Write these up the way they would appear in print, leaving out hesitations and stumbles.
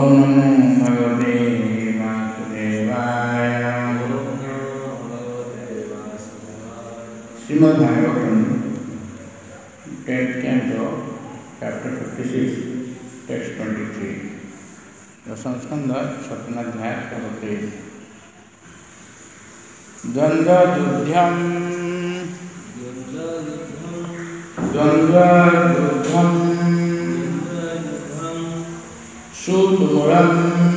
ओम नमो भगवते वासुदेवाय। Srimad Bhagavatam tenth canto chapter 56 text 23 दशम स्कंद छठवां अध्याय 33 द्वंद्वयुद्धम सुतुमूलम्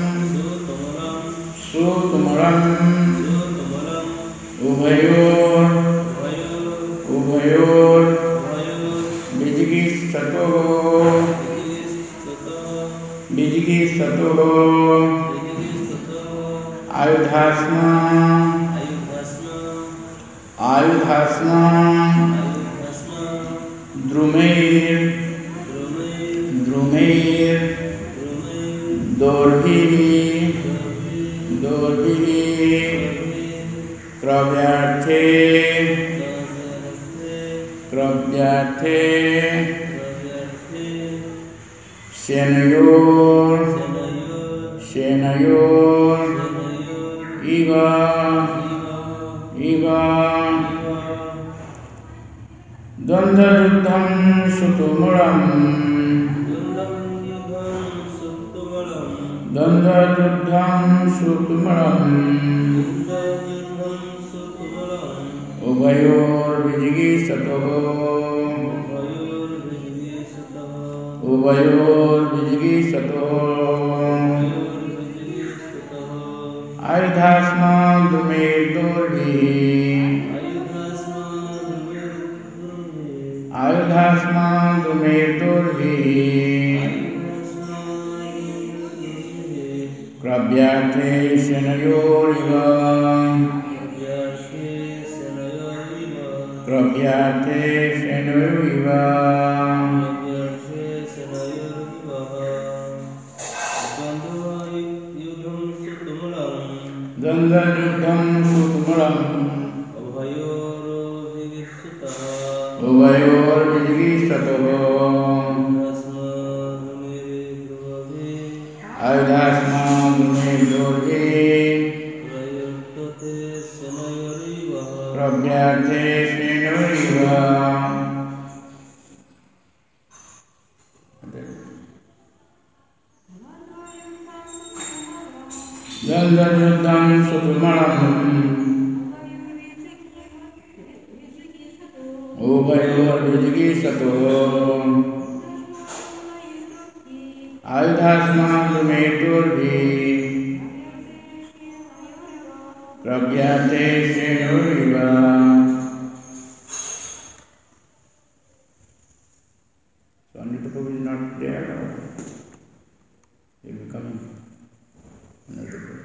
उभयोर विजिगीषतो आयुधास्मा द्रुमैर् दोर्भिः क्रव्यार्थे सेनयोर इव द्वंद्वयुद्धं सुतुमूलम् उभयोर्विजिगीषतो आयुधास्मा द्रुमैर्दोर्भिः क्रव्यार्थे सेनयोरिव द्वंद्वयुद्धं सुतुमूलम् उभयोर्विजिगीषतो आयुधास्मा द्रुमैर्दोर्भिः क्रव्यार्थे सेनयोरिव द्वंद्वयुद्धं सुतुमूलम् उभयोर्विजिगीषतो आयुधास्मा द्रुमैर्दोर्भिः क्रव्यार्थे सेनयोरिव So Anita Prabhu is not there. He will be coming. Anita Prabhu.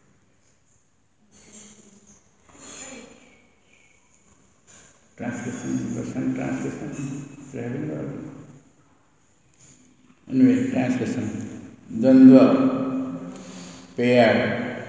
Translation, Russian translation. Having anyway, translation. Dandva, paired.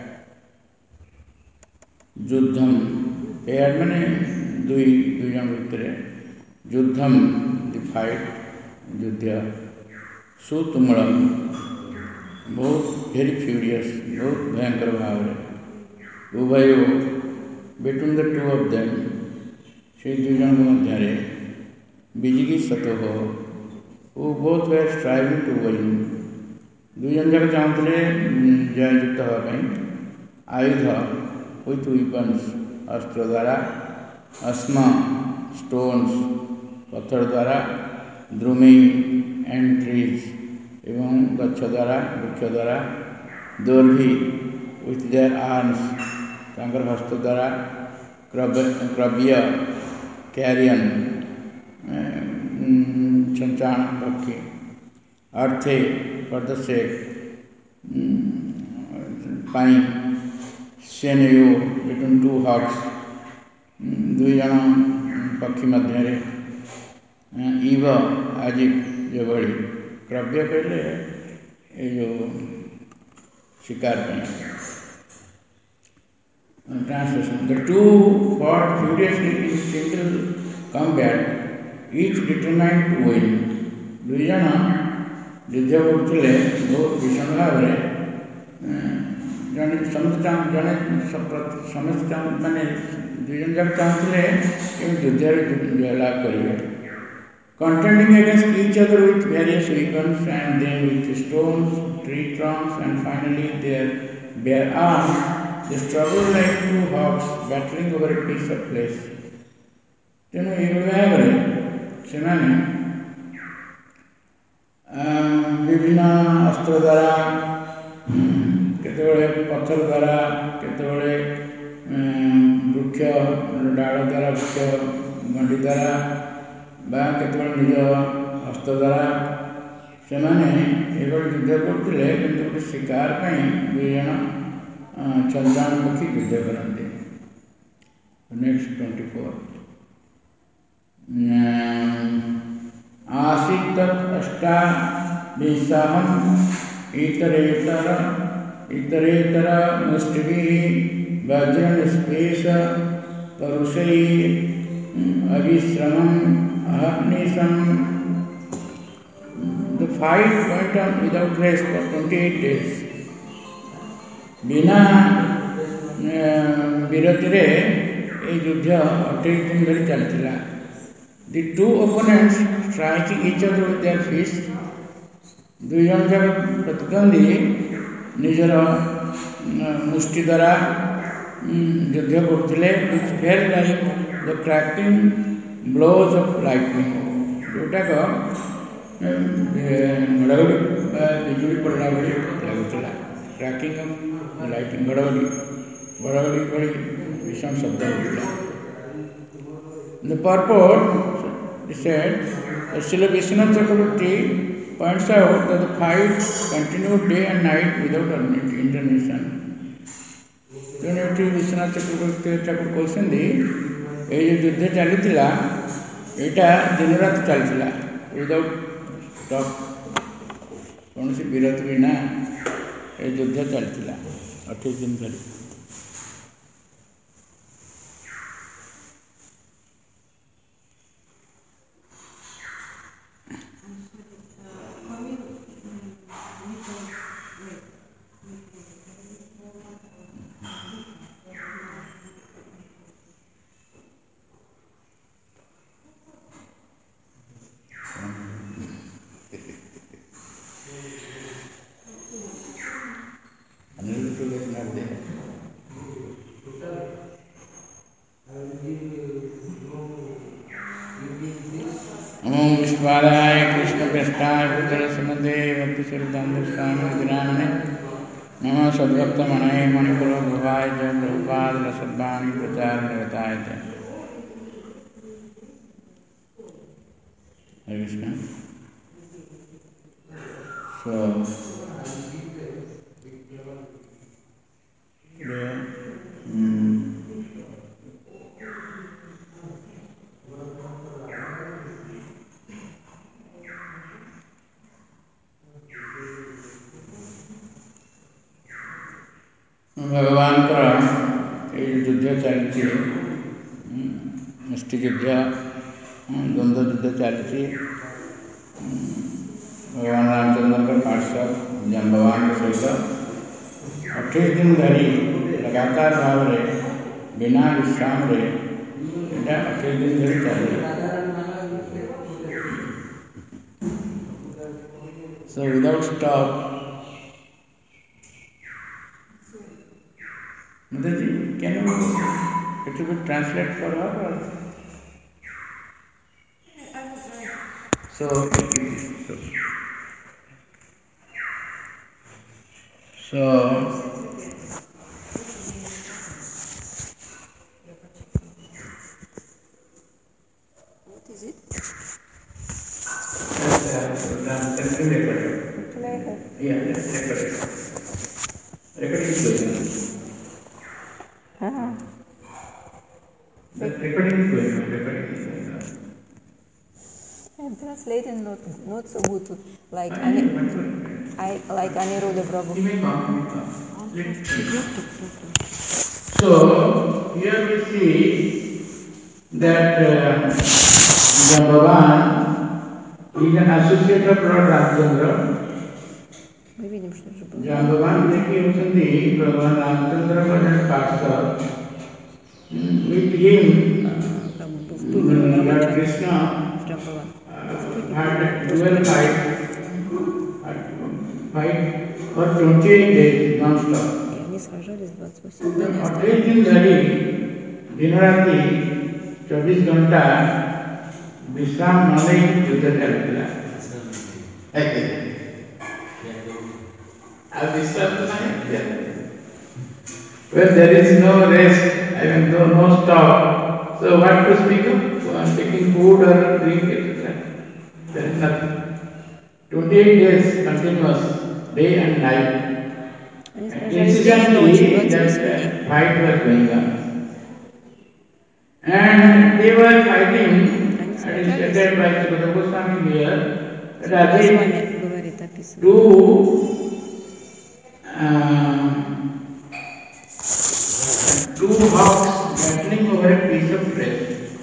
Yuddham, paired माने दुई जन भितरे. Yuddham, the fight, युद्ध. सुतुमूलम, बहुत very furious, बहुत भयंकर भाव है. उभयो, between the two of them, से दुई जन मध्य विजिगीषतो हो. वो both were striving to win. दुई जन जाक चाहते जययुक्त होगा कहीं. आयुध with weapons, अस्त्र द्वारा, अस्मा stones, पत्थर द्वारा, द्रुमी and trees, एवं गच्छ द्वारा, वृक्ष द्वारा, दोर्भी with their arms, तांकर हस्त द्वारा, क्रव्य carrion, चंचाण पक्षी, अर्थे for the sake, पाइन, सेनयो between two hawks, दुई जन पक्षी मध्य इव आज जो बड़ी क्रव्य पहले ये जो शिकार में. Translation: The two fought furiously in single combat, each determined to win. दुई जन युद्ध କରୁଥିଲେ ବହୁତ ଭୀଷଣ ଭାବରେ ଜଣେ ସମସ୍ତେ ମାନେ ଦୁଇ ଜଣ ଯାକ ଚାହୁଁଥିଲେ କେମିତି ଯୁଦ୍ଧରେ ଜୟଲାଭ କରିବେ. Contending against each other with various weapons and then with stones, tree trunks and finally their bare arms, they struggled like two hawks battling over a piece of flesh. ତେଣୁ ଏଇଭଳି ଭାବରେ ସେମାନେ ବିଭିନ୍ନ ଅସ୍ତ୍ର ଦ୍ୱାରା କେତେବେଳେ ପଥର ଦ୍ୱାରା କେତେବେଳେ ବୃକ୍ଷ ଡାଳ ଦ୍ୱାରା ବୃକ୍ଷ ଗଣ୍ଡି ଦ୍ୱାରା ବା କେତେବେଳେ ନିଜ ହସ୍ତ ଦ୍ୱାରା ସେମାନେ ଏଭଳି ଯୁଦ୍ଧ କରୁଥିଲେ କିନ୍ତୁ ଗୋଟେ ଶିକାର ପାଇଁ ଦୁଇ ଜଣ ଛଦ୍ମାଣ ପକ୍ଷୀ ଯୁଦ୍ଧ କରନ୍ତି. ନେକ୍ସଟ 24 आसीत् अष्टाविंशहम् इतरेतर मुष्टिभिः वज्रनिष्पेष परुषैः अविश्रमम् अहर्निशम्. The fight went on without rest for 28 days. बिना ବିରତିରେ ଏହି ଯୁଦ୍ଧ 28 ଦିନ ଧରି ଚାଲିଥିଲା. The two opponents striking each other with their fists. ଦୁଇ ଜଣ ଯାକ ପ୍ରତିଦ୍ୱନ୍ଦ୍ୱୀ ନିଜର ମୁଷ୍ଟି ଦ୍ୱାରା ଯୁଦ୍ଧ କରୁଥିଲେ. which felt like the cracking blows of lightning. ଯେଉଁଟାକ ଘଡ଼ଘଡ଼ି ବା ବିଜୁଳି ପଡ଼ିଲା ଭଳି ଲାଗୁଥିଲା. କ୍ରାକିଂ ଅଫ୍ ଲାଇଟିଂ ଘଡ଼ଘଡ଼ି ଭଳି ଭୀଷଣ ଶବ୍ଦ ହେଉଥିଲା. The purport, he said, Srila Vishwanath Chakravarti points out that the fight continued day and night without intermission. ତେଣୁ ଏଠି ବିଶ୍ୱନାଥ ଚକ୍ରବର୍ତ୍ତୀ ଠାକୁର କହୁଛନ୍ତି ଏଇ ଯେଉଁ ଯୁଦ୍ଧ ଚାଲିଥିଲା ଏଇଟା ଦିନ ରାତି ଚାଲିଥିଲା ୱିଦାଉଟ୍ ଷ୍ଟପ୍, କୌଣସି ବିରତି ବିନା ଏ ଯୁଦ୍ଧ ଚାଲିଥିଲା 28 ଦିନ ଧରି. विश्वाराय कृष्ण कृष्णाय भूतल सुमदे भक्ति सुरदान स्वामी विरामने नमः सद्भक्त मणये मणिपुर भवाय जय प्रभुपाद रसद्वाणी प्रचार निरताय जय. Hare Krishna. So ଭଗବାନଙ୍କର ଏଇ ଯୁଦ୍ଧ ଚାଲିଛି, ମୁଷ୍ଟି ଯୁଦ୍ଧ, ଦ୍ୱନ୍ଦ୍ୱ ଯୁଦ୍ଧ ଚାଲିଛି. ଭଗବାନ ରାମଚନ୍ଦ୍ରଙ୍କ ପାର୍ଶ୍ୱ ଜାମ୍ବବାନଙ୍କ ସହିତ 28 ଦିନ ଧରି ଲଗାତାର ଭାବରେ ବିନା ବିଶ୍ରାମରେ ଏଇଟା 28 ଦିନ ଧରି ଚାଲିଲା. So without stop. Mataji, can you little bit translate for her? Or? I will try. So what is it? Yeah, let's record it. Recording is going on. The recording is going on. I'm translating not so good, like Aniruddha Prabhu. So here we see that Jambavan is an associate of Lord Ramchandra. мы видим, что же было. जहाँ भगवान देखिए होती भगवान रामचंद्र का जन पार्षद with him Как бы был спутником Lord Рамачандра. Krishna Джамбаван был спутником had Господа dual fight for 28 days non-stop. И они сражались 28 дней не 28 останавливаясь. दिन धरी दिन राति 24 घंटा विश्राम न लेकर युद्ध चलता अब विश्राम तो नहीं when there is no rest, I mean no stop, so what to speak of taking food or drink, etc. There is nothing. 28 days continuous, day and night. Они сражались день и ночь, Incidentally, 28 дней. that fight was going on. And they were fighting, and it's stated by Sukadeva Goswami here, that С there вами are говорит, описывает. two hawks battling over a piece of flesh.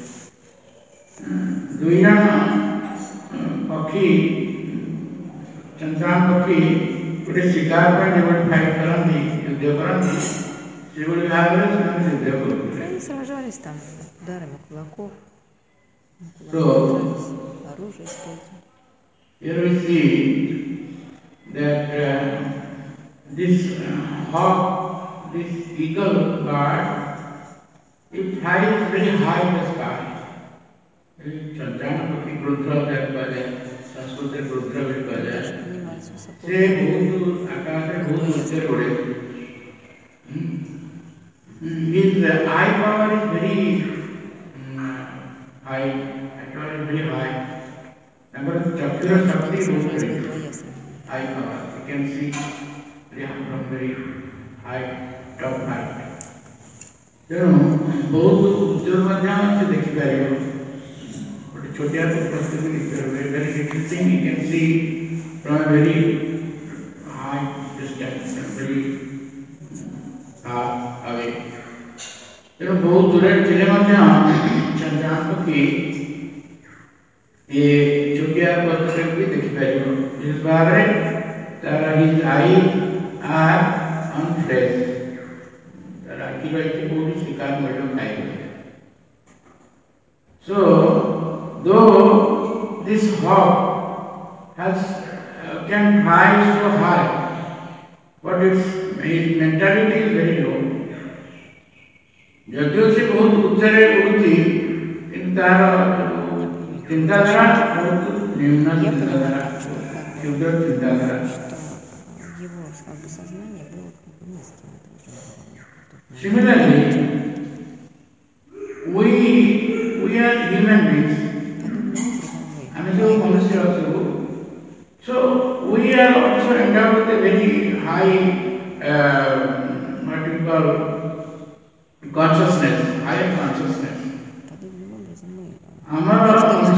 दुई जन पक्षी चंद्रान पक्षी गोटे शिकार पर जो fight करती युद्ध करती से भाव में युद्ध करते Они сражались там ударами кулаков, So, оружие использовали. here we see that this hawk, this eagle bird, it flies very high in the sky. Chandran पक्षी रुद्र संस्कृत रुद्र भी कहते Поднимались высоко. से बहुत आकाश में बहुत ऊंचे उड़े his eye power is very high, actually very high. Number chakra shakti is very high power. You can see from very high top height. ତେଣୁ ବହୁତ ଉଚ୍ଚରୁ ମଧ୍ୟ ସେ ଦେଖିପାରିବ ଗୋଟେ ଛୋଟିଆ ପ୍ରସ୍ତୁତି ଦେଖିପାରିବ very little thing you can see from a very high distance very far away. ତେଣୁ ବହୁତ ଦୂରରେ ଥିଲେ ମଧ୍ୟ ଚନ୍ଦ୍ରାନ ପକ୍ଷୀ ये ଛୋଟିଆ ପ୍ରସ୍ତୁତିକୁ ବି ଦେଖିପାରିବ this ବାହାରେ ତାର his eyes are on flesh राखी रहती कोई शिकार मिलो खाएगी. So, though this hawk has can fly so high, but its mentality is very low. यद्यपि से बहुत ऊंचे उड़ती, इन तार चिंताधारा बहुत निम्न चिंताधारा, क्षुद्र चिंताधारा. Его как бы сознание было как бы низким. Similarly, we are human beings. I mean, so we are also endowed with a very high, what you call, consciousness, higher consciousness. हमारा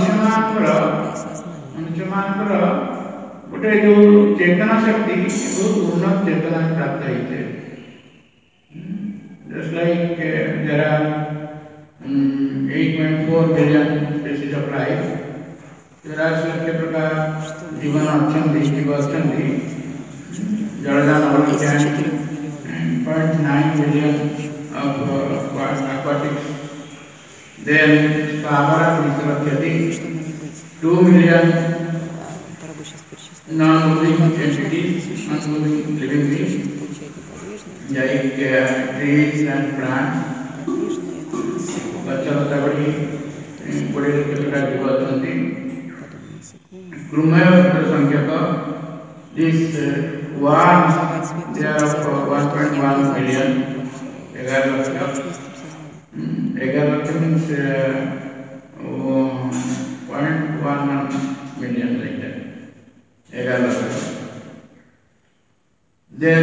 मनुष्यमानकर गोटे जो चेतना शक्ति बहुत उन्नत चेतना प्राप्त होती है. Just like there are 8.4 billion species of life, there are certain प्रकार जीवन अच्छी जीव अच्छी जलदान ऑर्गेन 0.9 billion of aquatics, then स्थावरा विसर्जति 2 million non-moving entities, non-moving living beings. like trees and plants, गच्छ लता बड़ी बड़े छोटा जीव अछंती. कृमय संख्यक this worms, they are of 1.1 billion. 11 means 0.1 million like that. 11. Then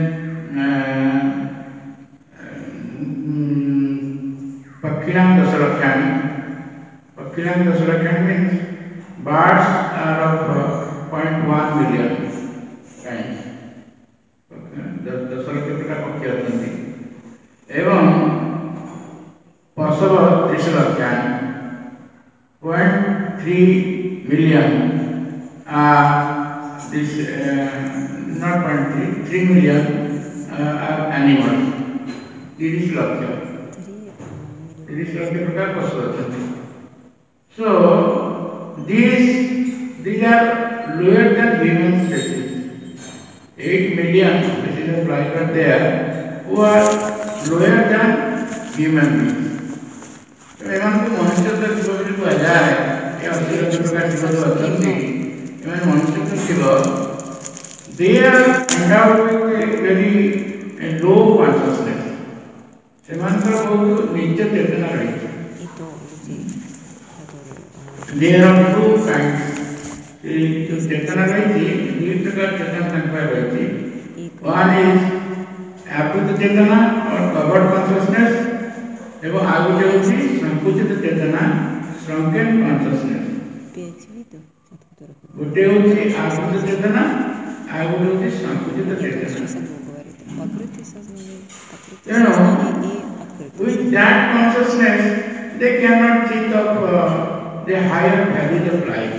Pakhilam Dasarakhyan. Pakhilam Dasarakhyan means birds are of 0.1 million kinds. Dasarakhya प्रकार पक्षी अछंती. एवं पशव त्रिशलख्यान 0.3 million are this not 0.3, 3 million animals. 30 ଲକ୍ଷ 30 ଲକ୍ଷ ପ୍ରକାର ପଶୁ ଅଛନ୍ତି. So these are lower than human species. 8 million species of life are there who are lower than human beings. तो एମାନଙ୍କୁ ମନୁଷ୍ୟ ତ ଜୀବ ବୋଲି କୁହାଯାଏ. ଏ 80 ଲକ୍ଷ ପ୍ରକାର ଜୀବ ଯୋଉ ଅଛନ୍ତି ଏମାନେ ମନୁଷ୍ୟ ତ ଜୀବ. They are endowed with a very low consciousness. ସେମାନଙ୍କର ବହୁତ ନିଜ ଚେତନା ରହିଛି. There are two kinds. जो चेतना रही दुई प्रकार चेतना संख्या रही. One is अभूत चेतना और कवर्ड कॉन्शियसनेस एवं आगु जो होती संकुचित चेतना श्रंकेन कॉन्शियसनेस. गोटे होती अभूत चेतना आगु जो होती संकुचित चेतना. With that consciousness they cannot think of the higher values of life.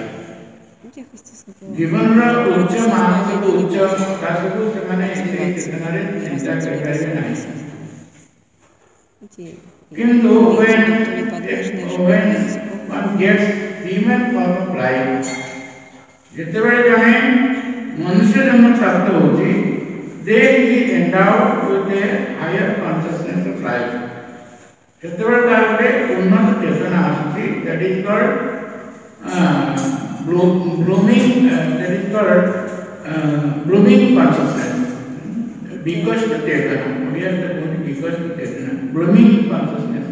जीवन रा उच्च मानसिक उच्च राष्ट्र से माने चेतना रे चिंता करे नहीं. किंतु when one gets human form of life, जितेबेले जने मनुष्य जन्म प्राप्त होती, they is endowed with a higher consciousness of life. जितेबेले तारे उन्नत चेतना आती, that is called blooming, that is called blooming consciousness. Because the Chetna, we are the because the Chetna, blooming consciousness.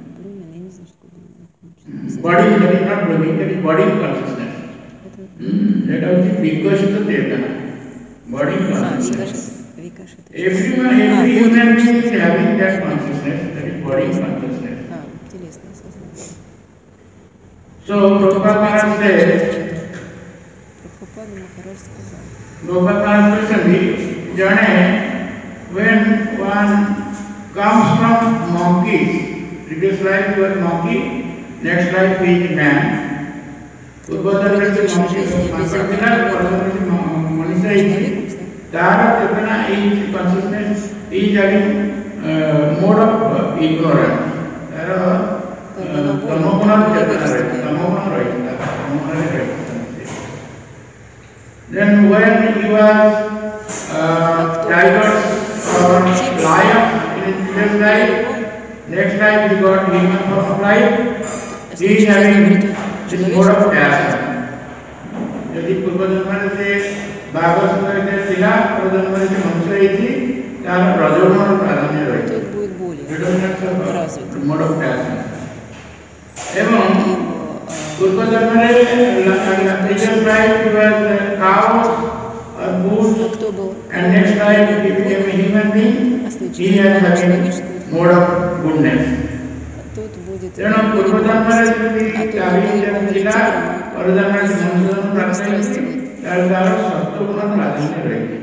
Body that is not blooming, that is body consciousness. That is because the Chetna, body consciousness. Every human being is having that consciousness, that is body consciousness. So Prabhupada says, when one comes from monkeys, previous life he was monkey, next life he is man. Consciousness is having mode of ignorance. Then when he was tigers or lions in his previous life, next life he got human form of life, he is having this mode of passion. यदि पूर्व जन्म से बाघ सुंदर के थिला पूर्व जन्म से मनुष्य ହେଇଛି ତାର ରଜୋଗୁଣର ପ୍ରାଧାନ୍ୟ ରହିଛି. mode of passion. ଏବଂ पूर्व जन्म में previous life he was cows or bulls, and next life he became a human being. He has having mode of goodness. तेणु पूर्व जन्म में थिला पूर्व जन्म में मनुष्य जन्म प्राप्त ହେଇଛି ତାର ସତ୍ତ୍ୱ ଗୁଣ ପ୍ରାଧାନ୍ୟ ରହିଛି.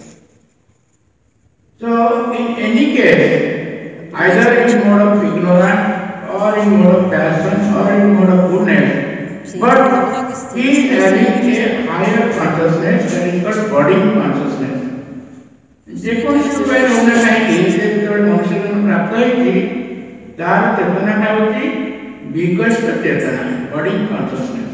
So in any case, either in mode of ignorance or in mode of passion or in mode of goodness, but he is having a higher consciousness, that is called body consciousness. ଯେକୌଣସି ଉପାୟରେ ହଉ ନା କାହିଁକି ସେ ଯେତେବେଳେ ମନୁଷ୍ୟ ଜନ୍ମ ପ୍ରାପ୍ତ ହେଇଛି ତାର ଚେତନାଟା ହେଉଛି ବିକଶିତ ଚେତନା, body consciousness.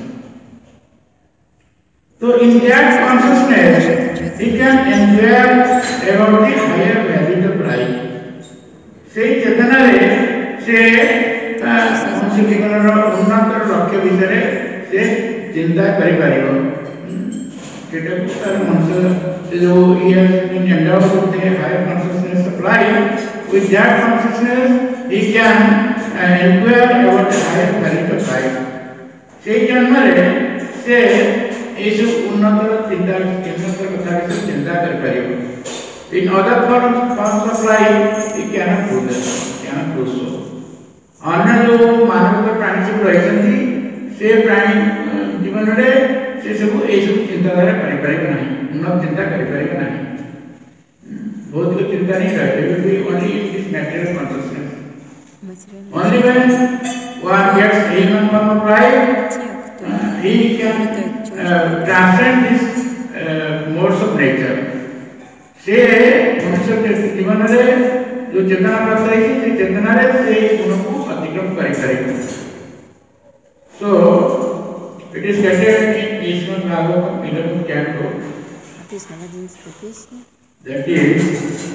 So in that consciousness he can inquire about the higher values of life. ସେଇ ଚେତନାରେ ସେ ମନୁଷ୍ୟ ଜୀବନର ଉନ୍ନତ ଲକ୍ଷ୍ୟ ବିଷୟରେ ସେ ଚିନ୍ତା କରିପାରିବ. ସେଟାକୁ ତାର ମନୁଷ୍ୟ ସେ ଯୋଉ endowed with a higher consciousness of life, with that consciousness he can inquire about the higher values of life. ସେଇ ଜନ୍ମରେ ସେ এই সব উন্নত চিন্তা কথা বিষয়ে চিন্তা କରିପାରିବ. In other forms of life he cannot do that, cannot do so. अन्य जो मानव प्राणी सब ରହିଛନ୍ତି ସେ ପ୍ରାଣୀ ଜୀବନରେ ସେ ସବୁ এই ସବୁ ଚିନ୍ତାଧାରା କରିପାରିବ ନାହିଁ, ଉନ୍ନତ ଚିନ୍ତା କରିପାରିବ ନାହିଁ. ଭୌତିକ ଚିନ୍ତା नहीं रहे, will be only in this material consciousness. Only when one gets human form of life, he can transcend these modes of nature. से मनुष्य के जीवन में जो चेतना प्राप्त है कि चेतना रे से गुण को अतिक्रम करेगा। So it is stated in Ishwan Bhagavatam 11th canto. Написано в 11 песне. That is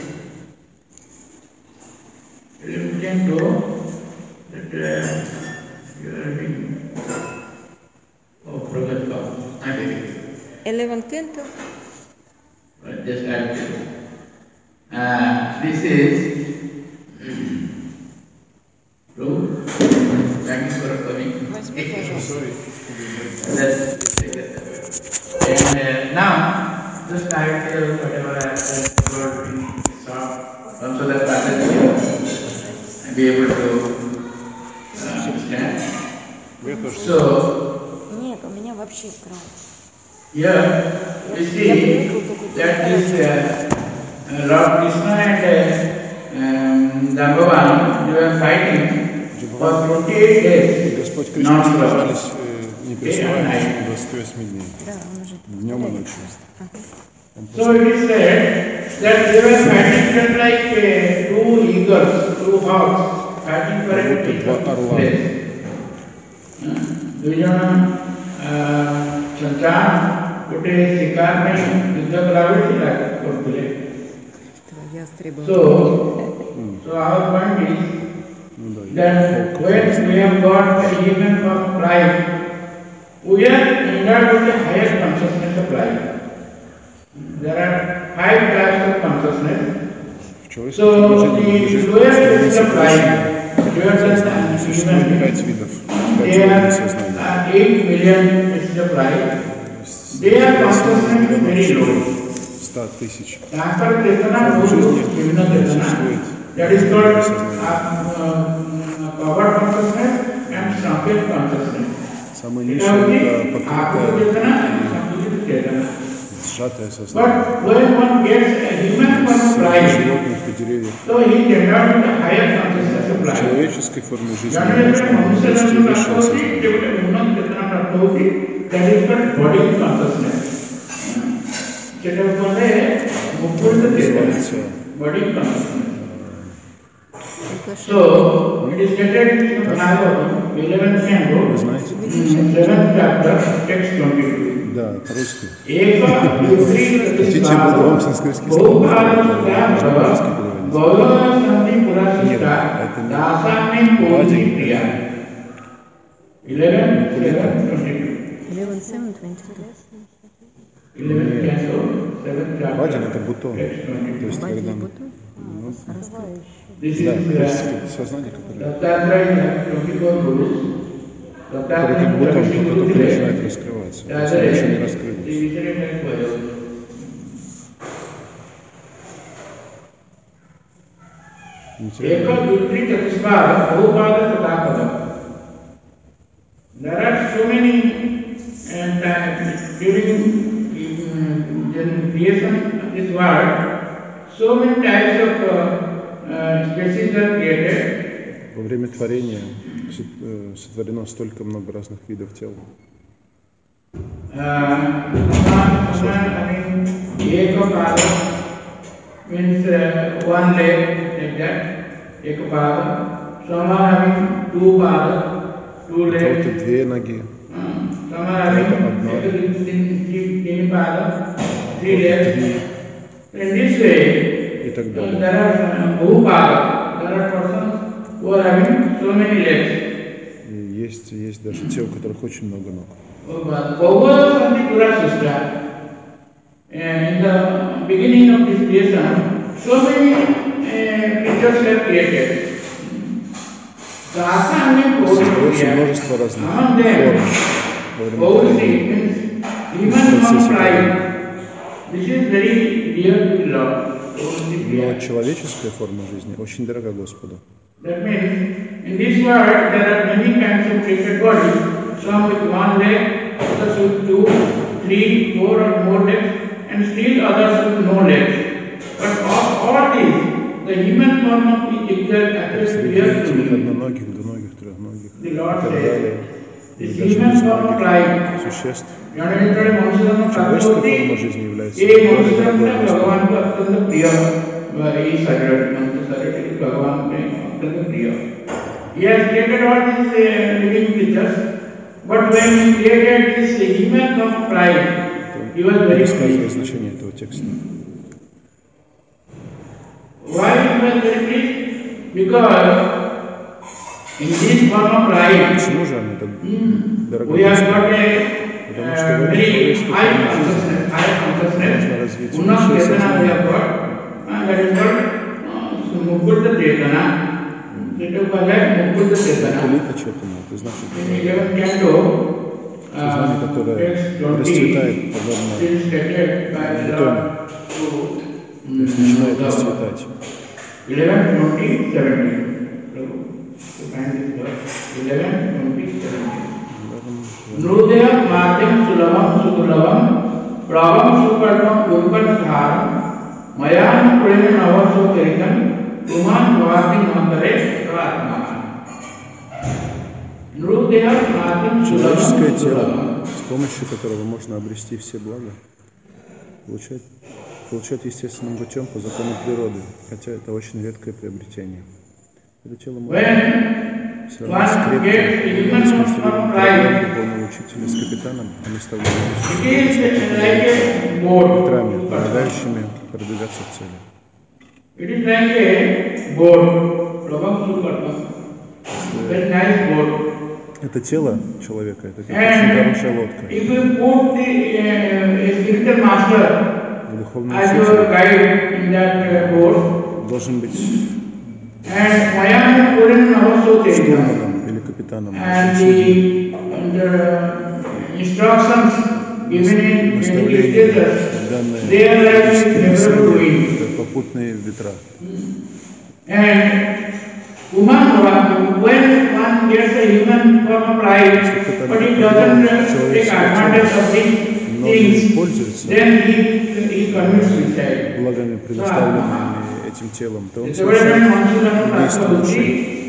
11th canto that you are having Pragat Bhav. 11 canto. Just add this is thank you for coming. Sorry. And now just I tell whatever I have told in short so that passage and be able to understand. So Нет, у меня вообще крал. here we see that this Lord Krishna and Jambavan, they were fighting for 28 days. Господь Кришна сражались не переставая в течение 28 дней, Да, он уже днем и ночью. So it is said that they were fighting just like two eagles, two hawks, fighting for a particular place. Dujana संतान उठे शिकार में युद्ध करावे थी करते so our point is that when we have got a human form of life, we are endowed with a higher consciousness of life. There are 5 types of consciousness. So the lower stage of life, lower than human beings, there are 8 million stages of life. Their consciousness is very low. 100 тысяч. Transfer Chetana goes to Vivina Chetana. That is called covered consciousness and Sankhet consciousness. Самое низшее это покрытое Chetana, сжатое сознание. But when one gets a human form of life, животных и деревьев. so he endowed with a higher consciousness of В life. человеческой форме жизни можно обрести высшее сознание. That is called body consciousness. Body consciousness. So it is stated in Bhagavatam 11th canto, 7th chapter, text 22. Да, по-русски. Хотите, я буду вам санскритский Нет, это не Вадик. 11, 7, 22. 11, 7, 22. Вадин это бутон. То есть когда сознание, которое как бутон, только начинает раскрываться. То есть оно еще не раскрылось. There are so many during the creation of this world, so many types of species are created. Во время творения сотворено столько много разных видов тел. Means one leg like that, ekapada. Some are having two padas, two legs. Кто-то две ноги. Some are having three padas, three legs. In this way, И так далее. there are bhupada. There are persons who are having so many legs. Есть даже те, у которых очень много ног. Bhagavad Pura Srishta. In the beginning of this creation, so many creatures were created. Создается множество разных форм во время творения. Но человеческая форма жизни очень дорога Господу. That means in this world there are many kinds of created bodies, some with one leg, others with 2, 3, 4 or more legs, and still others with no legs. But of all these, the human form of each appears clear to me. Одноногих, двуногих, трехногих The и Lord так says, далее. this И даже human form of life, существ. Jnana Человеческая форма жизни является более дорогой Господу. प्रिय ये शरीर मंत्र शरीर भगवान में अत्यंत प्रिय. He has created all these living creatures, but when he created this human of pride, he was very Пересказывая pleased. значение этого текста. Why he was very pleased? Because in this form of pride, Почему же она так дорога? we have got a Потому что в этой very человеческой high форме жизни consciousness, high consciousness. можно развить Unna высшее Chetana we сознание. have got, that is called Mukutta Chetana. It is called like Mukutta Chetana. Мукулита Четана, это значит In 11th canto, сознание, которое text 20 расцветает подобно, is stated by the бутону. То есть начинает Lord. расцветать. 11, 20, 17. To find this verse, 11, 20, 17. Nrudaya Matyam Sulabam Sudulabam Prabham Sukartam Gurukatharam Mayam Purena Navaso Keritam Tuman Vati Mantare Pratma. Nrudaya Matyam Человеческое Sulabam тело, Sudulabam. с помощью которого можно обрести все блага, получать естественным путем по закону природы, хотя это очень редкое приобретение. Это тело может сравнить с крепким, несмысливым корабля духовного учителя с капитаном, а наставлениями ветрами, помогающими продвигаться к цели. It is like a boat, Prabham Sukartam. Very nice boat. Это тело человека, это как очень хорошая лодка. If you put the spiritual master Духовный as your учитель guide in that boat, должен быть and Mayam Puran also there, штурманом или капитаном. and the instructions given in literature, Данные they are like never doing. это попутные ветра. And when one gets a human form of pride, but he doesn't take advantage of these things, then he commits suicide. Благами, предоставленными этим телом, то он It's a very совершает убийство души.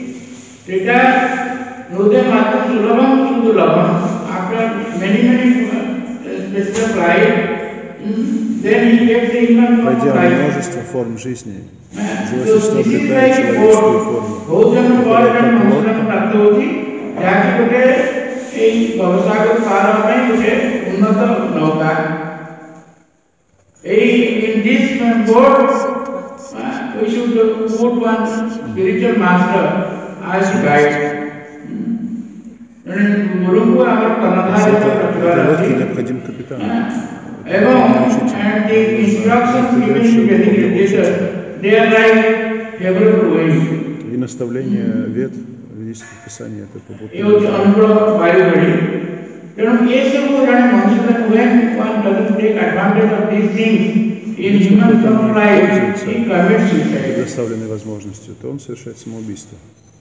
After many special pride, then he gets the human form of Пройдя pride. множество форм жизни, So животное this is обретает like a человеческую boat. форму. Bhojana Это Bhojana как Manusana лодка, Praptavati, ଯାହାକି ଗୋଟେ ଏଇ ଭବସାଗର ପାର ପାଇଁ ଗୋଟେ ଉନ୍ନତ ନୌକା. In this boat, we should put one spiritual master as guide. ଗୁରୁଙ୍କୁ ଆମର କର୍ଣ୍ଣଧାର ରଖିବାର этой лодке ଅଛି. необходим капитан. ଏବଂ and the instructions given in Vedic literature, they are like favorable wind. И наставление вед в ведических писаниях это ଏ попутные ହେଉଛି ветра. ଅନୁକୂଳ ବାୟୁ ଭଳି. ତେଣୁ ଏସବୁ ଜଣେ ମଣିଷ when one doesn't take advantage of these things in human form of life, he commits suicide. Предоставленной возможностью, то он совершает самоубийство.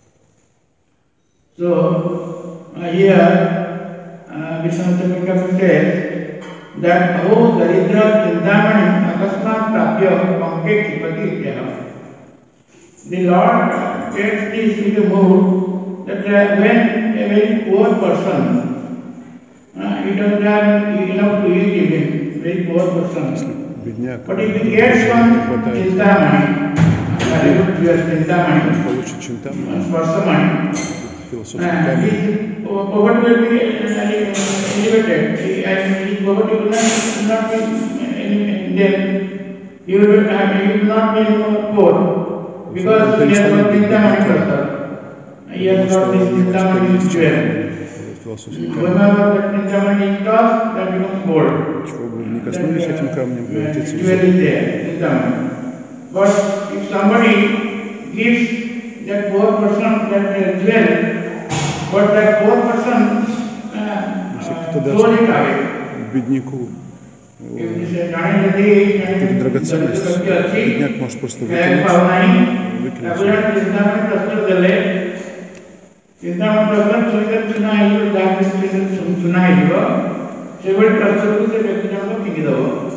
So here Vishnu Thakur says that Aho Daridra Chindamani Akasmat Prapya Panke Kipati Ityaha. The Lord takes this in the mood that when a very poor person, he doesn't have enough to eat even, very poor person. Бедняк, But if he gets one Chintamani, very good pure Chintamani, получит чинтам, Sparsamani, философский камень, his poverty will be elevated, and his poverty will not be then he will not be poor, because he has got Chintamani cluster. He has got this Chintamani jewel. философский камень. Whenever that Chintamani is tossed, that becomes gold. Чего бы вы ни коснулись этим камнем, превратится в Jewel золото. is there, Chintamani. But if somebody gives that poor person that jewel, but that poor person Если кто throws it даст away. бедняку If he says, "Jani драгоценность, Jati, бедняк может просто Jai выкинуть, Bhavani, выкинуть. Abhirat Chintamani cluster dele, Chintamani cluster ସହିତ ଚୁନା ହେଇଯିବ, ଯାହା କିଛି ଚୁନା ହେଇଯିବ, ସେଭଳି clusterକୁ ସେ ବ୍ୟକ୍ତି ଜଣକ ଫିଙ୍ଗିଦେବ।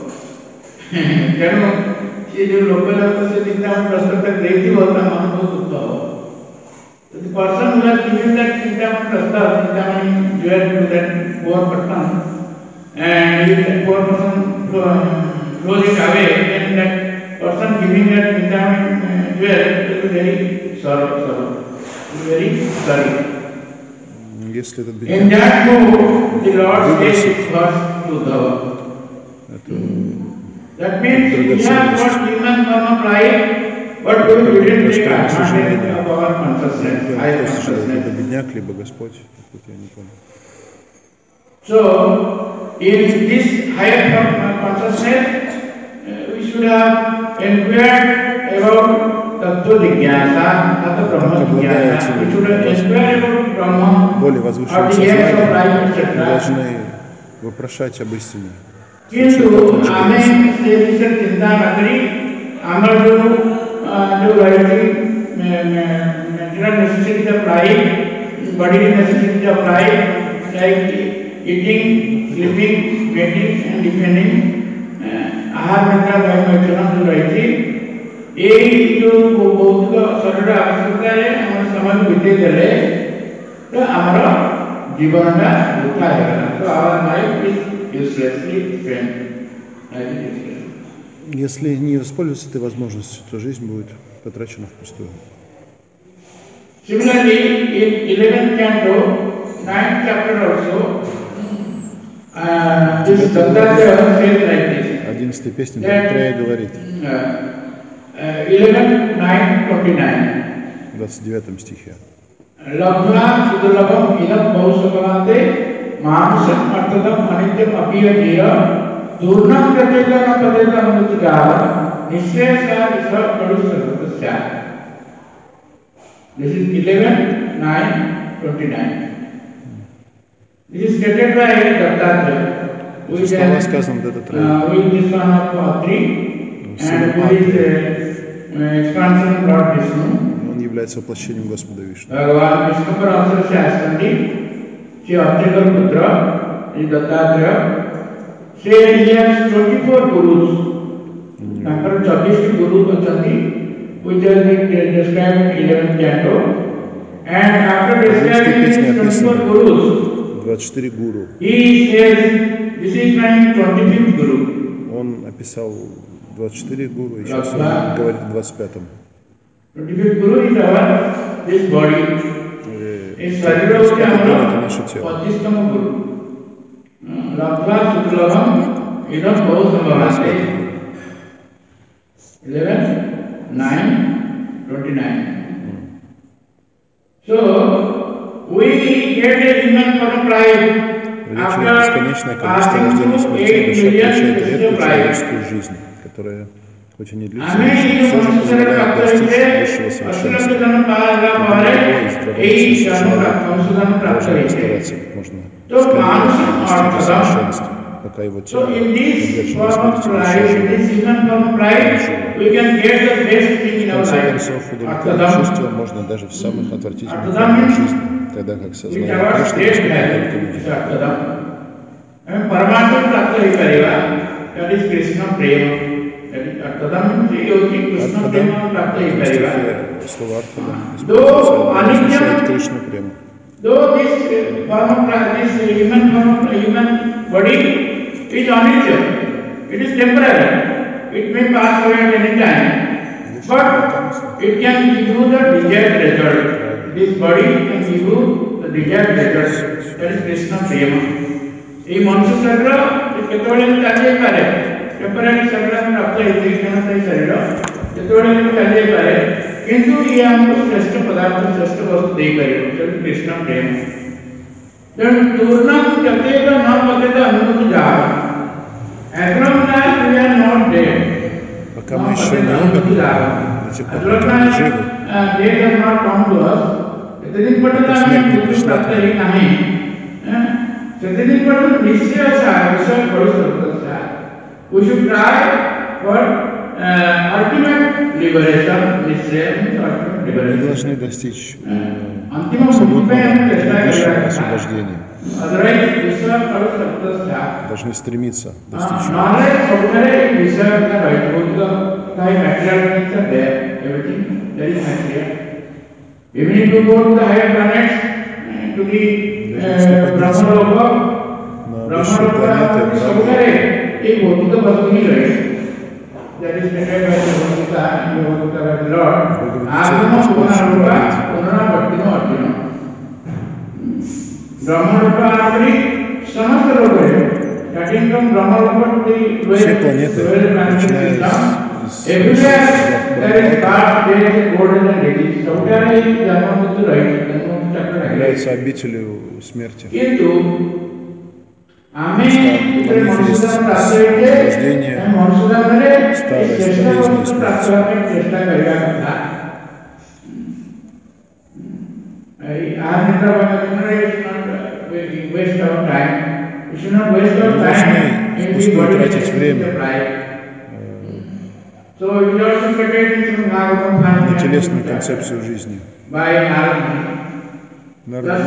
ତେଣୁ ସେ ଯୋଉ ଲୋକ ଜଣକ ସେ Chintamani clusterଟା ଦେଇଥିବ, ତା ମନ ବହୁତ ଦୁଃଖ ହବ। The person who has given that Chintamani cluster, Chintamani jewel to that poor person, and if that poor person throws it away, then that person giving that Vrindavan jewel, it will be very sorrow. Very sorry. Если этот In бедняк, that mood, the Lord says his verse to Uddhava. That means we have got human form of life, but we didn't take advantage of our consciousness, higher просто что либо consciousness. бедняк, либо Господь, тут я не понял. So, in this higher consciousness, we should have inquired about Tattva Jigyasa, Tattva Brahma Jigyasa. We should have inquired about Brahma, Более or возвышенном the ends of life, сознании мы etc. должны вопрошать об истине. किंतु हमें से विषय चिंता न करी हमारा जो writing natural necessities of life body necessities of life like eating sleeping mating and depending आहार निद्रा वायुमंडल जो रही ये जो भौतिक शरीर आवश्यकता है हमारे समाज बीते गले तो हमारा जीवन का दुखा है तो our life is uselessly spent. Если не воспользоваться этой возможностью, то жизнь будет потрачена впустую. Similarly, in 11th canto, 9th chapter also, this Dattatreya says like this. 11-й песня Даттатрея говорит, 11, 9, 29. в 29 стихе. Labdhva sudalabham idam bahusakavante Manusam artadam anityam apiya jiya Durnam prateka na padeka anutajava Nishesa isva padusarvatasya. This is 11, 9, 29. This is stated by Dattatreya, who is Слова сказаны Даттатреей. the son of Atri and who is expansion of Lord Vishnu. Он является воплощением Господа Вишну. Bhagavan Vishnu Paramsara Shastri She Atrikal Putra is Dattatreya. She has 24 gurus. Number 24 gurus achandi, which has been described in 11th canto. And after describing these 24 gurus, 24 гуру. he says, this is my 25th guru. Он описал 24 гуру, и сейчас он говорит о 25-м. 25th guru is our, this body. इस शरीरों के हमारा 25तम गुरु लब्ध्वा शुक्लभम इदं बहुसंभवाते 11, 9, 29. So we get a human form of life after passing through 8 million years of life. жизнь, которая хоть и не длится, все же позволяет достичь высшего совершенства. Должен постараться как можно скорее достичь совершенства, пока его тело подвержено смерти в конце концов, удовлетворить чувства можно даже в самых отвратительных формах жизни, тогда как сознание Кришны доступно только людям. Arthadam Krishna Prema Prapta Hikariva. Слово Артхадам означает Кришна Према. Though this form of this human body is unusual, it is temporary. It may pass away at any time, but it can give you the desired result. This body can give you the desired result. That is Krishna Prema. This Manushya Sarira is keteବେଳେ ଚାଲି ପାରେ. Temporary शरीर में प्राप्त होती है क्षमता शरीर ଯେତେବେଳେ ବି ଚାଲିପାରେ କିନ୍ତୁ ଇଏ ଆମକୁ ଶ୍ରେଷ୍ଠ ପଦାର୍ଥ ଶ୍ରେଷ୍ଠ ବସ୍ତୁ ଦେଇପାରିବ ଯେମିତି କୃଷ୍ଣ ପ୍ରେମ ତେଣୁ ପୂର୍ଣ୍ଣମ କେତେକ ନ ପତେତ ଅନୁଭୂତି ଯାଅ as long as we are not dead пока мы еще не умерли, до тех пор, пока мы живы, death has not come to us ସେତେଦିନ ପର୍ଯ୍ୟନ୍ତ ଆମେ ମୃତ୍ୟୁ ପ୍ରାପ୍ତ ହେଇନାହିଁ ସେତେଦିନ ପର୍ଯ୍ୟନ୍ତ ନିଶ୍ଚୟ ବିଷୟ ପରିଶ୍ରମ we should try for ultimate liberation, ultimate мы liberation. должны достичь абсолютного высшего освобождения. Должны стремиться достичь Even if you go to the higher planets, to the Brahma Loka, एक भौतिक वस्तु ही रहे that is stated by the Bhagavad Gita and the Bhagavad Gita by the Lord. Agama Punarupa Punarabhaktino Arjuna. Brahmarupa Agri Samasta Loka, starting from Brahmarupa to the Все планеты, начиная everywhere there is God, there is golden and ladies. Somewhere is Dharma to right, Dharma to chakra. является обителью смерти. Into Ame Manusudam rajyate and Manusudam mere chesta vastu prastha chesta karega. Waste our time. We should not waste our time in the body. So we also created some на телесную концепцию жизни. by Народ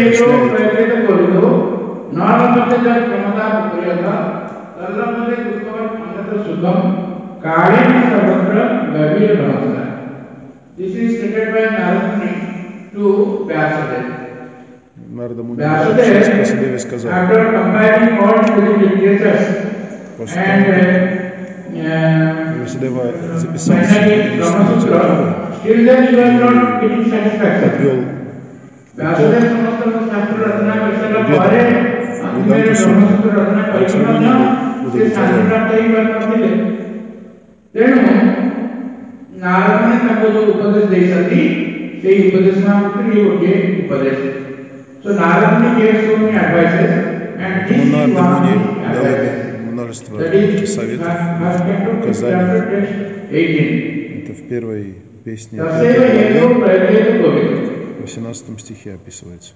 This is stated by Narada to Vyasadeva. Нарада Муни Васудеве сказал, After compiling all the literatures and Васудева записал все литературу, still then you are not getting satisfaction. подвел Vyasadeva Samastha Shastra Ratna Vaisala Pare Веданту Сутру, Ratna сравнение Parisana ତେଣୁ ନାରଦମାନେ ତାଙ୍କୁ ଯୋଉ ଉପଦେଶ ଦେଇଛନ୍ତି ସେଇ ଉପଦେଶ ଭିତରେ ଗୋଟିଏ ଉପଦେଶ. So Narada gave so many advices and this is one of the advices. Множество That is советов, first chapter, указаний. text 18. Это в первой песне, Taseva ego prayate govinda. в 18 стихе описывается.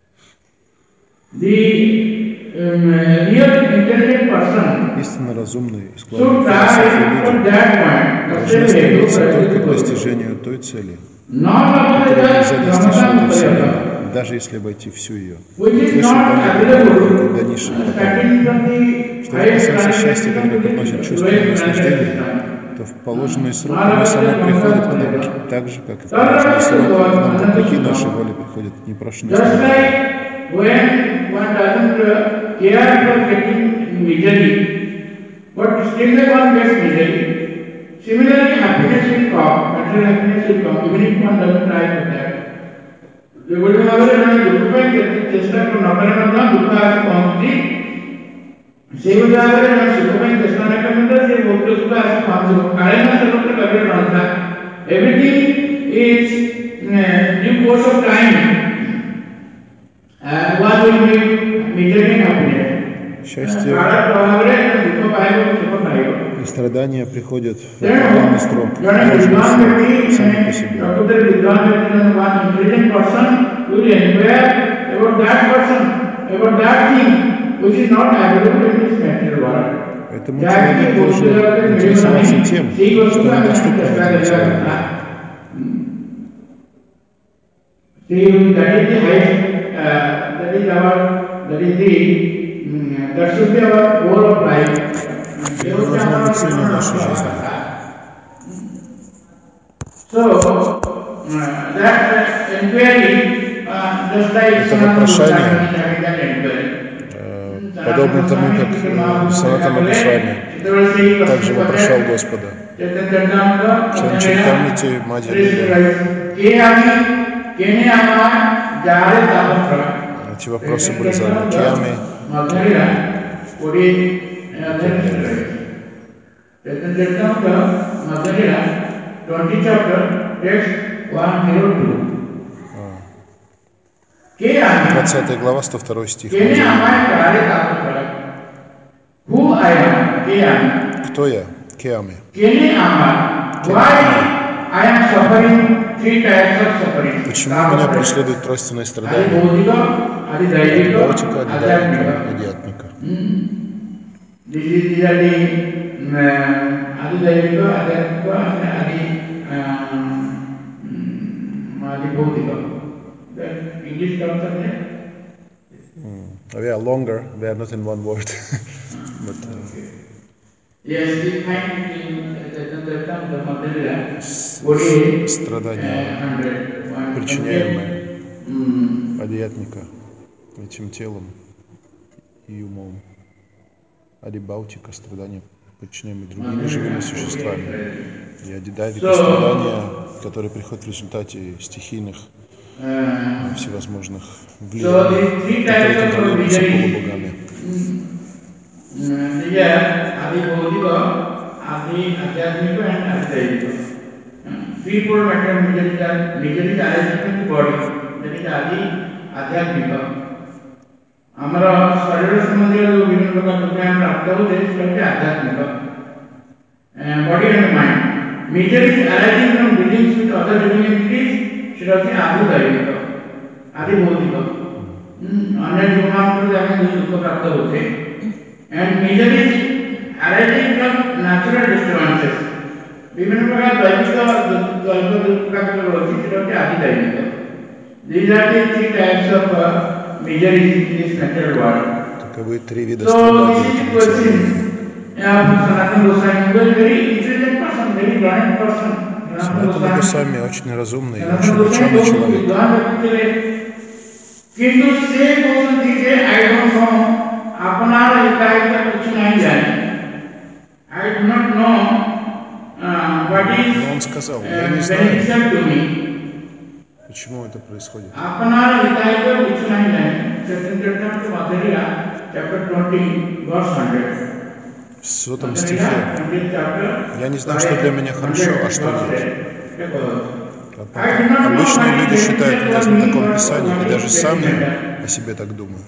The real intelligent person Истинно разумный, should склонный к try философии from люди that point. должны Taseva ego стремиться только prayate к govinda. достижению той цели, Not которую нельзя достичь about этой the цели, даже если обойти всю ее. which is Выше not available когда низшие потоки. starting from the Что касается счастья, которое приносит чувственное наслаждение, то в положенный срок оно само приходит к нам, так же, как и в положенный срок к нам вопреки нашей воле приходят непрошенные Just стороны. like when one doesn't care for getting misery, but still the one gets misery. Similarly, happiness will come, material happiness will come, even if one doesn't try for that. ଏଭଳି ଭାବରେ ଜଣେ ଦୁଃଖ ପାଇଁ ଯେତେ ଚେଷ୍ଟା ନକଲେ ମଧ୍ୟ ଦୁଃଖ ଆସି ପହଞ୍ଚୁଛି, ସେଇଭଳି ଭାବରେ ଜଣେ ସୁଖ ପାଇଁ ଚେଷ୍ଟା ନ କଲେ ମଧ୍ୟ ସେ ଭୋଗ ସୁଖ ଆସି ପହଞ୍ଚିବ. କାଳେ ନା ସେ ଲୋକ କବିର ନଥିଲା. Everything is due course of time. One will be misery and happiness. Счастье କାଳ ପ୍ରଭାବରେ ଦୁଃଖ ପାଇବ, ସୁଖ ପାଇବ. и страдания приходят в ତେଣୁ определенный срок, ଜଣେ положенный ବିଦ୍ୱାନ срок, ବ୍ୟକ୍ତି сами по себе. ପ୍ରକୃତରେ ବିଦ୍ୱାନ ବ୍ୟକ୍ତି one intelligent person will inquire about that person, about that thing which is not available in this material world. Поэтому человек должен интересоваться тем, что недоступно в этом мире. That should be our goal of life. Это должна быть целью нашей жизни. So, that inquiry, just like Это вопрошание, подобно тому, как Санатана Госвами также вопрошал Господа. В Чаритамрите Мадхья-Лиле эти вопросы были заданы. Кьями, Kiyami. 20 глава, 102 стих. Who I am, Kiyami. Кто я? Кьями. Why I am suffering three types of suffering? Почему меня преследуют тройственные страдания? Бхаутика, Бхаутика, Адхьятмика. These are the Adhyatvika, Adhyatmika, Adi Bhautika. The English terms are there. They are longer, they are not in one word. But, Yes, we find in the terms of Madhya, страдания, причиняемые Адхьятмика, этим телом и умом. Адибаутика, страдания, подчиняемы другими живыми существами. И адидайвика страдания, которые приходят в результате стихийных всевозможных влияний, которые контролируются полубогами. Threefold matter majorly arises in the body, that is Adi Adhyatmika. हमारा शरीर संबंधी जो विभिन्न प्रकार के ज्ञान प्राप्त होते हैं इसके आध्यात्मिक body and mind majorly arising from dealings with other living entities श्रीरति आधिदैविक आदि भौतिक अन्य जीवों को जाने जो दुख प्राप्त होते हैं and majorly arising from natural disturbances विभिन्न प्रकार दैविक प्रकार के होती श्रीरति आधिदैविक these are the three types of miseries in this natural world. Таковы три вида So страданий this в is этом question. мире. Sanatana Goswami was very intelligent person, very learned person. Санатана Госвами очень разумный и очень ученый человек. किंतु से क्वेश्चन दीजिए I don't know अपना इकाई का कुछ नहीं जाने. I do not know what is Но он сказал, я не знаю, beneficial to me. почему это происходит. अपना इकाई का कुछ नहीं जाने. Chapter chapter 20 verse 100. В 100 стихе я не знаю, что для меня хорошо, а что нет. Обычные люди считают это знатоком Писания, и даже сам я о себе так думаю.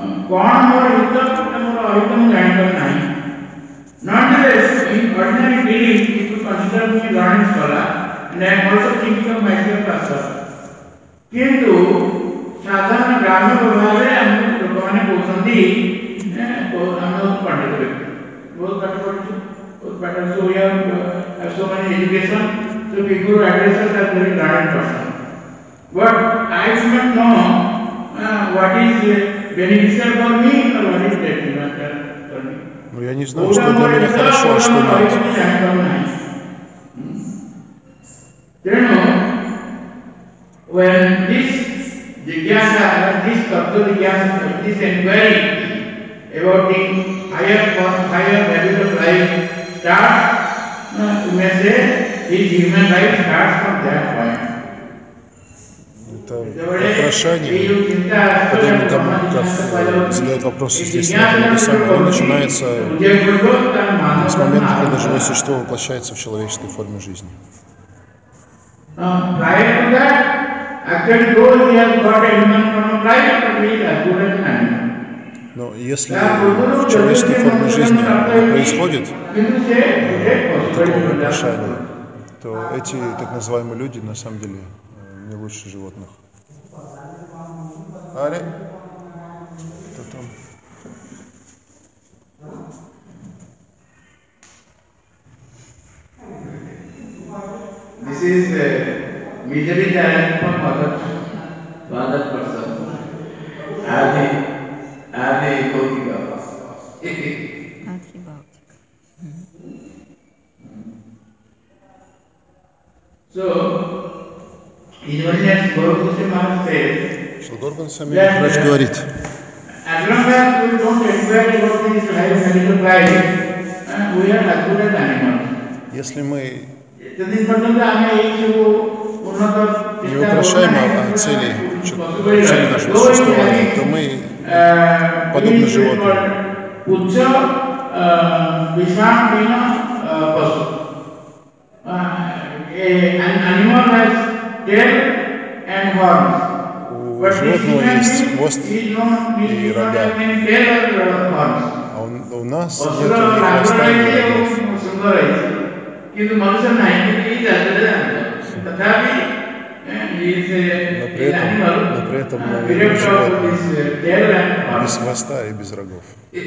Nonetheless, in ordinary dealings, people consider me a learned scholar, and I am also thinking of myself as such. किंतु साधारण ग्रामीण व्यवहार में हम लोगों ने बोलते हैं तो हम लोग पंडित व्यक्ति बहुत better so we have so many education so people address us as very learned person but I do not know what is beneficial for me or what is detrimental for me. Но я не знаю, что для меня хорошо, а что нет. When this jigyasa, this tattva jigyasa, this inquiry about the higher values of life starts, you may say his human life starts from that point. Это вопрошание, когда ему задают вопросы здесь, оно начинается с момента, когда живое существо воплощается в человеческой форме жизни. Prior to that, actually, though he has got a human form of life, but he is as good as an animal. Но если в человеческой форме жизни происходит такое вопрошание, то эти так называемые люди на самом деле не лучше животных. Ари? Кто там? This is majorly challenge from other person. Adi Bhautika. Adi Bhautika. So, His Holiness Gaura Goswami Maharaj says, Шилгорган Сами Махарадж говорит, as long as we don't inquire about this higher medical life, we are as good as animals. если мы यदि मतलब हमें एक वो не вопрошаем о цели нашего существования, то мы подобны животным. У животного есть хвост и рога, а у нас нет ни хвоста, ни рогов. किंतु मनुष्य नहीं कि но при этом животное без хвоста и без рогов.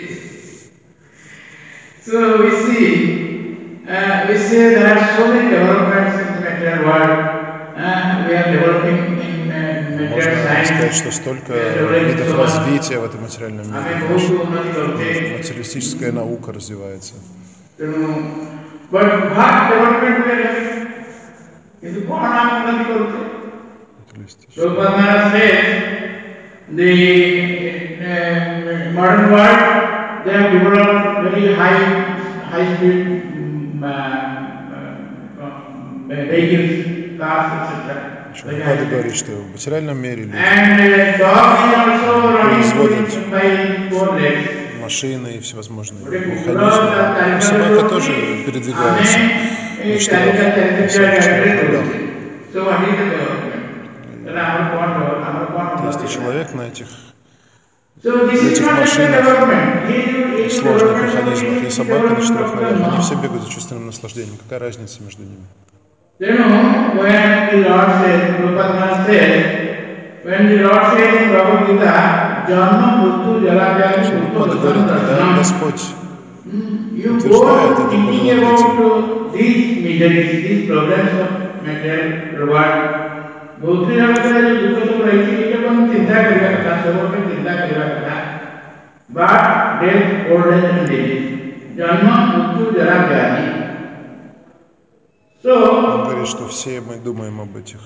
So we see there are so many developments in the material world. We are developing in material science. Можно сказать, что столько видов развития в этом материальном мире. Материалистическая наука развивается. But what development we are having? Is what I am going to so Maharaj says the modern world they have developed very high-speed vehicles, cars, etc. Прабхупада говорит, что в материальном мире люди And dog is also running производят by 4 legs. машины и всевозможные механизмы. Собака тоже передвигается на четырех ногах. So what is the development? То есть и человек на этих So this is not the development. сложных механизмах, и собака на четырех ногах. Они все бегают за чувственным наслаждением. Какая разница между ними? You know, when the Lord says, Prabhupada says, when the Lord says in Bhagavad Gita, Janma Mrityu Jara Vyadi Прабхупада говорит, когда Господь you утверждает go это thinking Бхагавад-гите, about these miseries, these problems of material world. दूसरी जगह जो दुख सुख रही थी कि अपन चिंता करेगा कथा सब पर चिंता करेगा कथा but death, old age and disease, Janma Mrityu Jara Vyadi. Он говорит, что все мы думаем об этих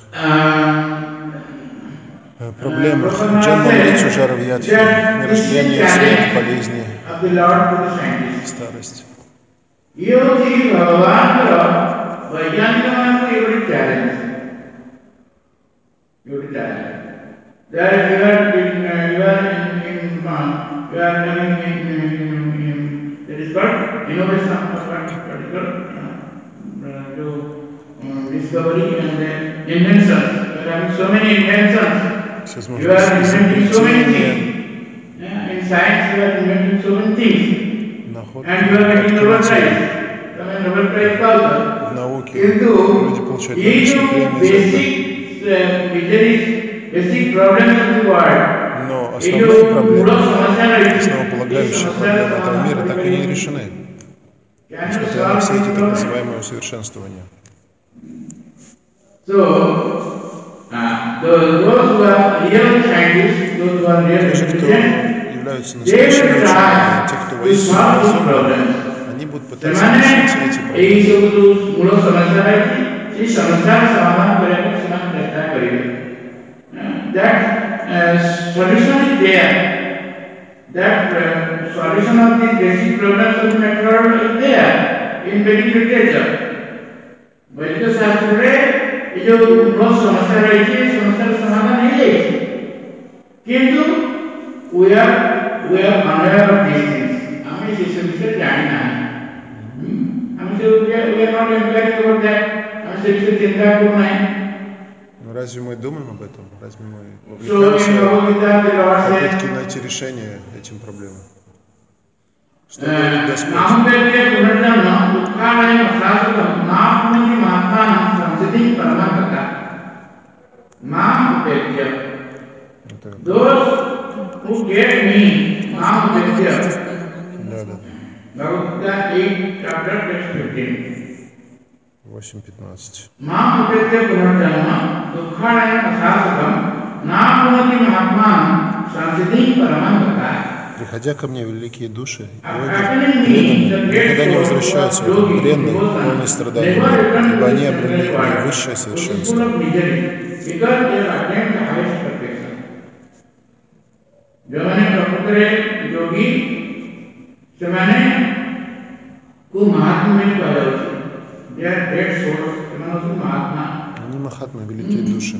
проблемах. Джанма Мритью Жара Вьяди, рождение, смерть, болезни, старость. Discovery and then inventions. There are so many inventions. You are inventing so many things. In science, you are inventing so many things. And you are getting Nobel Prize. Nobel Prize also. В науке люди получают Нобелевскую премию за basic problems of the world. но основные проблемы, основополагающие проблемы этого мира так и не решены, несмотря на все эти так называемые усовершенствования. So, those who are real scientists, those who are real Те, кто intelligent, являются they настоящими will учеными, те, try кто to воистину solve these разумны, problems. они будут пытаться решить эти проблемы. ଏଇ ସବୁ ଯୋଉ ମୂଳ ସମସ୍ୟା ରହିଛି ସେଇ ସମସ୍ୟାର ସମାଧାନ କରିବାକୁ ସେମାନେ ଚେଷ୍ଟା କରିବେ. That solution is there. That solution of the basic problems of the matter is there in Vedic literature. ବୈଦିକ ଶାସ୍ତ୍ରରେ ଏ ଯୋଉ ମୂଳ ସମସ୍ୟା ରହିଛି ଏ ସମସ୍ୟାର ସମାଧାନ ହେଇଯାଇଛି. କିନ୍ତୁ we are unaware of these things. ଆମେ ସେ ସବୁ ବିଷୟରେ ଜାଣିନାହିଁ. We are not inquiring about that. ଆମେ ସେ ବିଷୟରେ ଚିନ୍ତା କରୁନାହିଁ. Но разве мы думаем об этом? Разве мы вовлекаемся в попытки найти решение этим проблемам? Что говорит Господь? Those who get me, Да. 8 chapter text 15. 8:15. Приходя ко мне, великие души, преданные, никогда не возвращаются в этот бренный, полный страданий мир, ибо они обрели наивысшее совершенство. Они махатмы, великие души.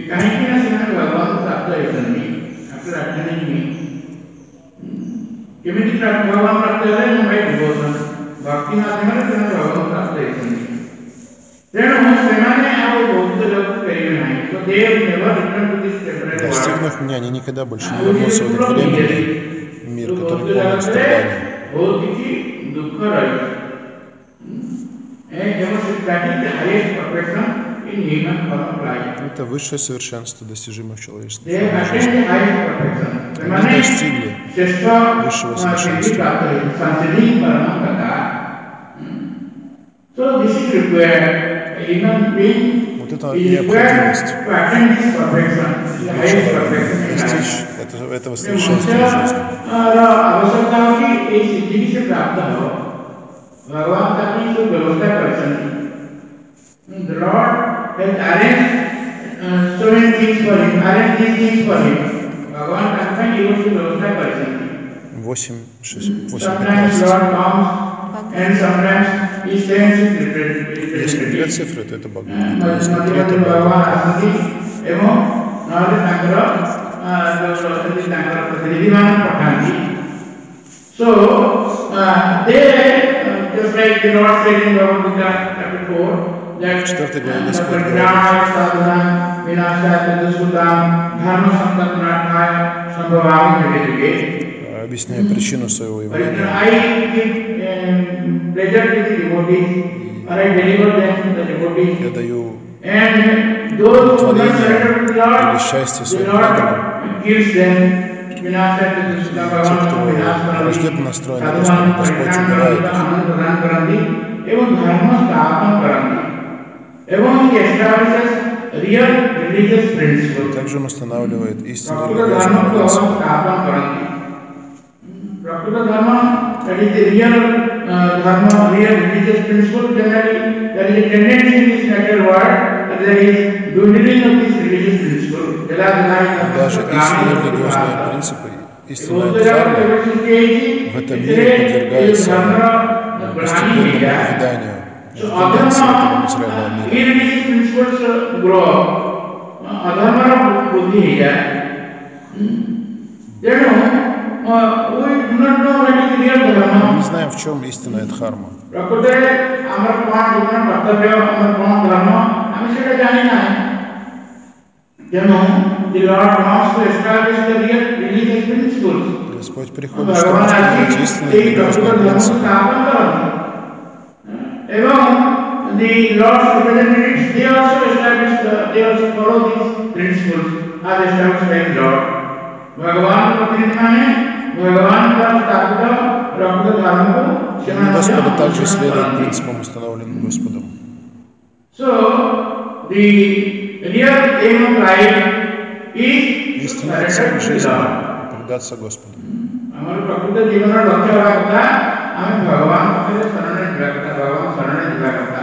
Достигнув меня, они никогда больше не вернутся в этот временный мир, который полон страданий. Это высшее совершенство, достижимое в человеческой жизни. Они достигли высшего совершенства. Вот это необходимость для человека достичь этого совершенства в жизни. The Lord has arranged so many things for him, arranged these things for him. Bhagavan can find even to व्यवस्था कर सकते. 8:15. Sometimes Lord comes and sometimes he sends it Если две repeatedly. цифры, то это Бхагавад-гита. Если три, то Бхагавад. Bhagavan asନ୍ତି ଏବଂ ନହେଲେ ତାଙ୍କର ଯୋଉ ଅଛନ୍ତି ତାଙ୍କର ପ୍ରତିନିଧିମାନେ ପଠାନ୍ତି. So they just like the Lord said in Bhagavad Gita chapter 4 that Четвертый главе Господь говорит, Parigrahaya sadhanam vinashaya tadasudam dharma samtatnatmaya sambhavami yuge yuge. объясняя причину своего явления. I give pleasure to the devotees, or I deliver them to the devotees. Я даю And those who are surrendered to the Lord, или счастье the своим Lord преданным. gives them vinashaya tadasudam Те, кто bhagavan враждебно настроен на Господа, Господь убирает их. এবং ধর্ম স্থাপন করেন এবং he establishes real religious principles. Также он устанавливает истинные প্রকৃত религиозные ধর্মকে принципы. স্থাপন করেন প্রকৃত ধর্ম that is the real dharma, real religious principle. Generally there is a tendency in this natural world that there is dwindling of this religious principle. Даже истинные религиозные принципы, истинная дхарма в этом мире подвергается постепенному увяданию тенденции этого материального мира. Irreligious principles grow up. Adharmara buddhi ହେଇଯାଏ. ତେଣୁ we do not know what is real dharma. Мы не знаем, в чем истинная дхарма. ପ୍ରକୃତରେ ଆମର କ'ଣ ଜୀବନ କର୍ତ୍ତବ୍ୟ, ଆମର କ'ଣ ଧର୍ମ, ଆମେ ସେଇଟା ଜାଣି ନାହିଁ. ତେଣୁ the Lord wants to establish the real religious principles. Господь приходит, чтобы установить истинные религиозные принципы. এবং the Lord's representatives, they also follow these principles as established by the Lord. भगवान प्रतिनिधि माने भगवान का स्थापित प्रकृत धर्म को Имя Господа также следует принципам, установленным Господом. So the real aim of life is Истинная цель жизни — предаться Господу. ଆମର ପ୍ରକୃତ ଜୀବନର ଲକ୍ଷ୍ୟ ହେବା କଥା ଆମେ ଭଗବାନ ପାଖରେ ଶରଣରେ ଯିବା କଥା, ଭଗବାନ ଶରଣରେ ଯିବା କଥା.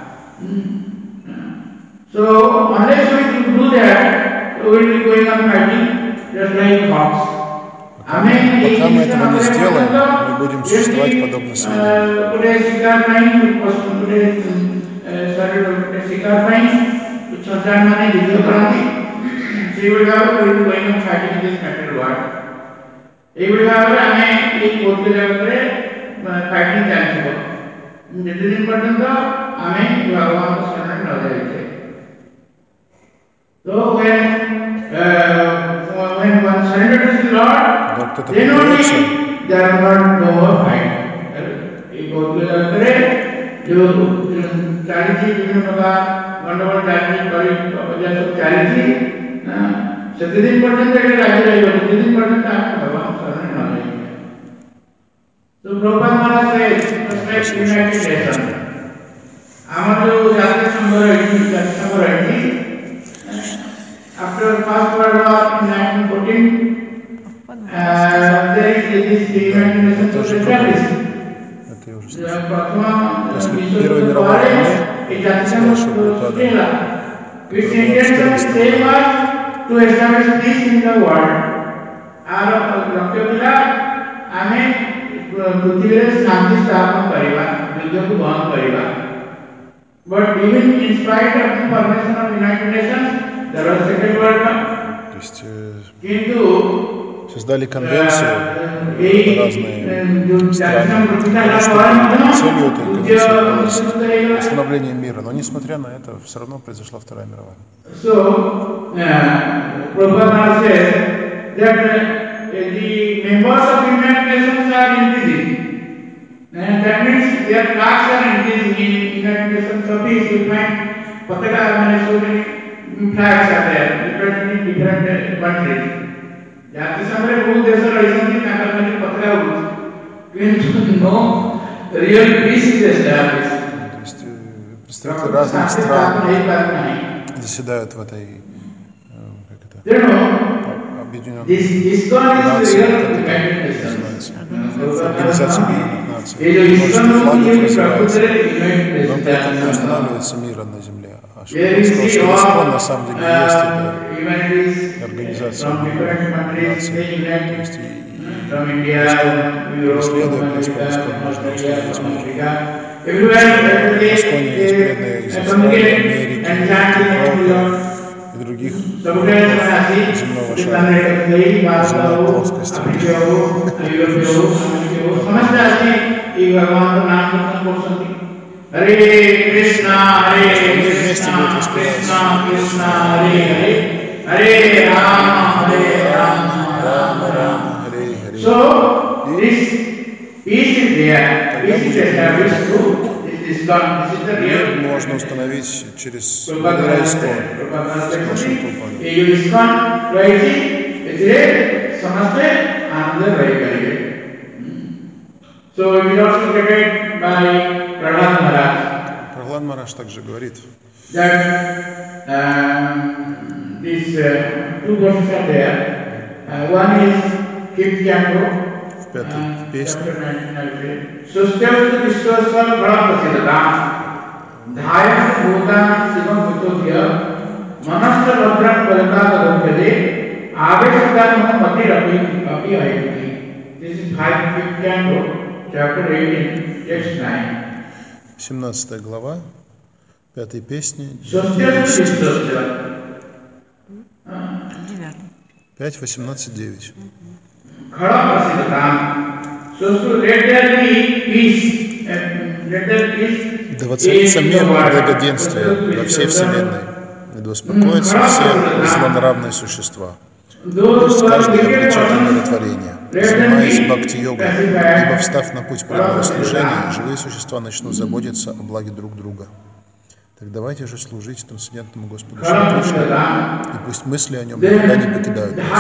So unless we do that, we will be going on fighting just like hawks. Пока мы этого не сделаем, мы будем существовать подобно свиньям. ଗୋଟେ ଶିକାର ପାଇଁ ଗୋଟେ ଶରୀର ଗୋଟେ ଶିକାର ପାଇଁ ସନ୍ତାନ ମାନେ ଯୁଦ୍ଧ କରନ୍ତି. ସେଇଭଳି ଭାବରେ we will be going on fighting in this material world. এইଭଳି ଭାବରେ ଆମେ ଏଇ ଭୌତିକ ଜଗତରେ ଫାଇଟିଂ ଚାଲିଥିବ ଯେତେ ଦିନ ପର୍ଯ୍ୟନ୍ତ ଆମେ ଭଗବାନଙ୍କ ଶରଣରେ ନ ଯାଇଛେ. So when one surrenders to the Lord, then only there are no more fight. এই ভৌতিକ ଜଗତରେ ଯୋଉ ଚାଲିଛି ବିଭିନ୍ନ ପ୍ରକାର ଗଣ୍ଡଗୋଳ ଚାଲିଛି, କରି ସବୁ ଚାଲିଛି, ସେତେ ଦିନ ପର୍ଯ୍ୟନ୍ତ ଏଇଟା ଲାଗି ରହିବ, ସେତେ ଦିନ ପର୍ଯ୍ୟନ୍ତ ଆମେ ଭଗବାନ ଶରଣରେ ନ ଯାଇଛେ. So Prabhupada Maharaj says, just like United Nations, ଆମର ଯୋଉ ଜାତୀୟ ସଂଘ ରହିଛି, after first World War in 1914, there is this United Nations was established. Это я уже После слышал. Первой Первой мировой войны и ଜାତୀୟ ସଂଘ ସୃଷ୍ଟି ହେଲା. Its intention same was to establish peace in the world. our ଲକ୍ଷ୍ୟ ଥିଲା ଆମେ ପୃଥିବୀରେ ଶାନ୍ତି ସ୍ଥାପନ କରିବା, ଯୁଦ୍ଧକୁ ବନ୍ଦ କରିବା. But even in spite of the permission of United Nations, there was Second World War. То есть কিন্তু создали конвенцию এই разные জাতীয় страны. প্রতিষ্ঠা Потому что হওয়ার মধ্যে целью этой конвенции являлось যুদ্ধ установление мира. Но несмотря на это, все равно произошла Вторая мировая. So, Prabhupada says that the members of United Nations are increasing. And that means their flags are increasing in United Nations office. You find Pataka, so many flags are there, representing different countries. ଜାତି ସାଙ୍ଗରେ ବହୁତ ଦେଶ ରହିଛନ୍ତି, ତାଙ୍କର ମାନେ ପତାକା ଉଡୁଛି, କିନ୍ତୁ no real peace is established. То есть представители разных стран заседают в этой объединенной нации, Организации Объединенных Наций. Множество флагов развивается, но при этом не устанавливается мира на земле. А что искон на самом деле есть это Организация Объединенных Наций. То есть from India, Europe, Исследуя America, происходит, можно Australia, установить, from Africa. Everywhere, в Исконе есть преданные из Австралии, Америки, Европы и других земного шара, земной плоскости. Hare Krishna, Вместе будут воспевать. Krishna, Hare Rama, Рама, Рама, Харе, Харе. So, this peace is there, peace is established through this ISKCON. This is the real. Можно установить через благодаря Искон. ISKCON ରହିଛି ଏଥିରେ ସମସ୍ତେ ଆନନ୍ଦ ରହିପାରିବେ. So it is also stated by Prahlad Maharaj. Прохлад Махарадж также говорит, That these two verses are there. One is fifth canto, в пятой песне, chapter 19. Sustyastu Vishwasva Bharaprasiddhata Dhaya Bhuta Sivam Vitodhya Manasya Vajram Padatata Dhamyade Aveshadam Matirapi Api Ayati. This is fifth canto, chapter 18, text 9. 17 глава, 5 песни, 5, 18, 9. Да воцарится мир и благоденствие во всей вселенной, и да успокоятся все злонравные существа. Пусть каждый облечет умиротворение, занимаясь бхакти-йогой, ибо встав на путь преданного служения, живые существа начнут заботиться о благе друг друга. Так давайте же служить трансцендентному Господу Шри Кришне, и пусть мысли о нем никогда не покидают нас.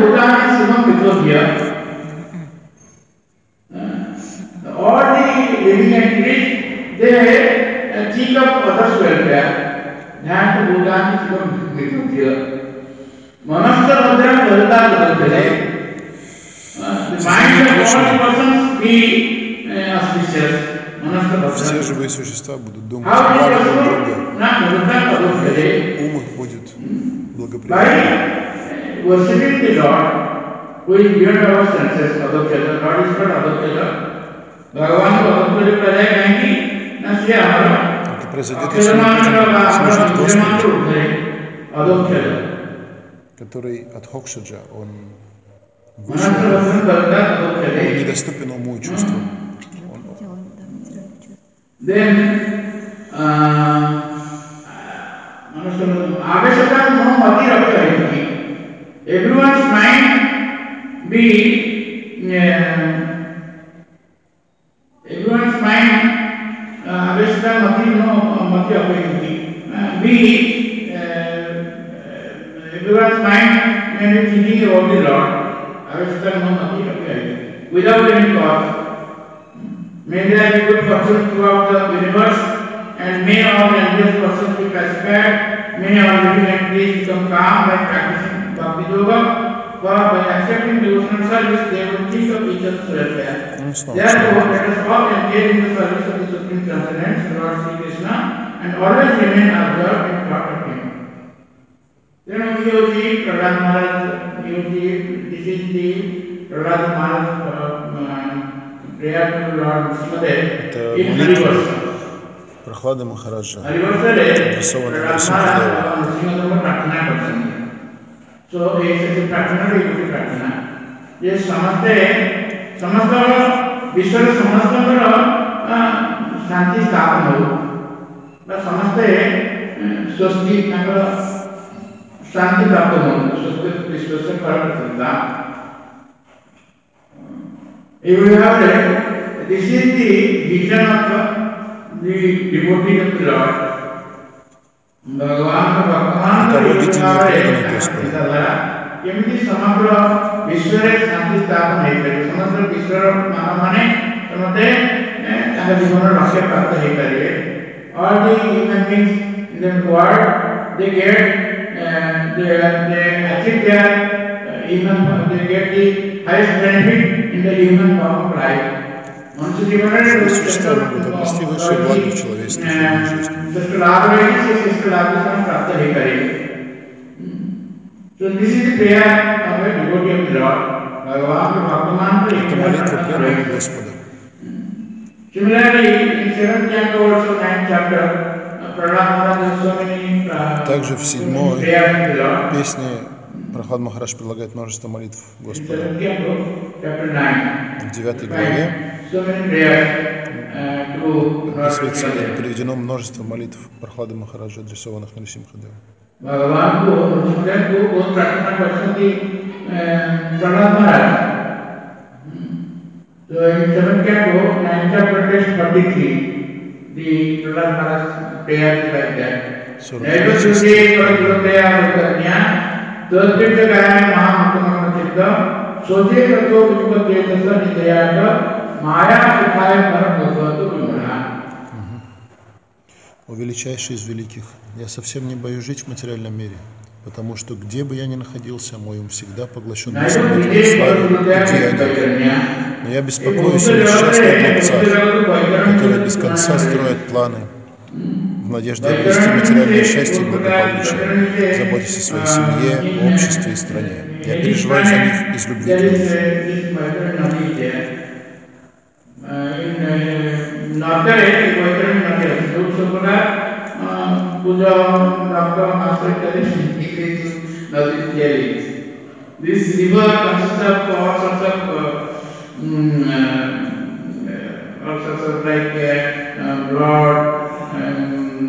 Manasya Vajram Padatata Dhamyade. The mind of all persons be auspicious. Все живые существа будут думать о благе друг друга. Ум их будет благоприятным. Worshipping the Lord, who is beyond our senses, Adokshata, Lord is not Adokshata. Bhagavan को Adokshata प्रदाय कहेंगे, न सिया हमारा. Это произойдет, если мы будем служить Господу, который от Хокшаджа, он выше, он недоступен уму и чувствам. Everyone's mind be everyone's mind Aveshta Mati no Mati be everyone's mind may be thinking about the Lord Aveshta no Mati without any cause. May there be good fortune throughout the universe, and may all envious persons be pacified. May all living entities become calm by practicing Bhakti Yoga, for by accepting devotional service, they will think of each other's welfare. Therefore, let us all engage in the service of the Supreme Transcendence, Lord Sri Krishna, and always remain absorbed in thought of Him. Then Yogi, Prahlad Maharaj, Yogi, this is the Prahlad Maharaj prayer to Lord Srimade in Harivarsa. Прохлада Махараджа, Harivarsa адресованная Prahlad Srimade Pratana करते So ऐसे प्रार्थना भी होती प्रार्थना ये समझते समस्त विश्व समस्त शांति स्थापन हो बस समझते स्वस्ति तंग शांति प्राप्त हो स्वस्ति विश्व से फर्क चलता If you have that, this is the vision of the devotee of the Lord. भगवान का केମିତି समग्र विश्वरे शांति स्थापन ହେଇପାରିବ समग्र विश्वर ମାନମାନେ ସମସ୍ତେ ତାଙ୍କ ଜୀବନ ଲକ୍ଷ୍ୟ ପ୍ରାପ୍ତ ହେଇପାରିବେ all the human beings in the world they get they achieve their they get the highest benefit in the human form of life मनुष्य जीवन में существа могут обрести высшее благо в человеческой жизни. श्रेष्ठ लाभ रहेगी से श्रेष्ठ लाभ को प्राप्त ही करेगी So this is the prayer of the devotee of the Lord. Это молитва преданного Господа. Также в 7-й песне Прохлад Махарадж предлагает множество молитв Господу. В 9 главе описывается и приведено множество молитв Прохлады Махараджа, адресованных Нарисимхадеву. So in 7th canto, 9th chapter, text 43, the Prahlad Maharaj prayer is like that. О величайший из великих, я совсем не боюсь жить в материальном мире, потому что где бы я ни находился, мой ум всегда поглощен мыслями о твоей славе и деяниях. Но я беспокоюсь о несчастных глупцах, которые без конца строят планы в надежде обрести материальное счастье и благополучие, заботясь о своей семье, обществе и стране. Я переживаю за них из любви к ним. This river consists of all sorts of like blood and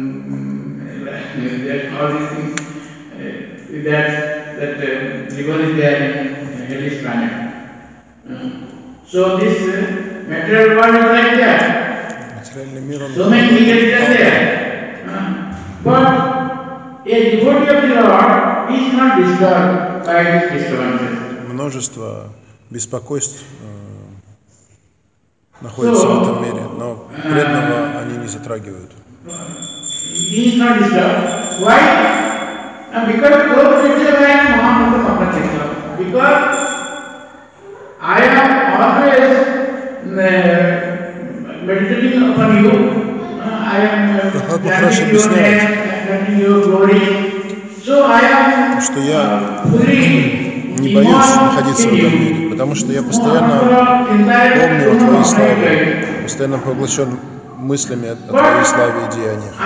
all these things. That river is there in hellish planet. So this material world is like that. So many details are there. But a devotee of the Lord is not disturbed by these disturbances. Множество беспокойств находится в этом мире, но преданного они не затрагивают. He is not disturbed. Why? Because I am always meditating upon you. I am chanting your glory. So I am что я не боюсь находиться в этом мире, потому что я постоянно помню о твоей славе, постоянно поглощен мыслями о твоей славе и деяниях.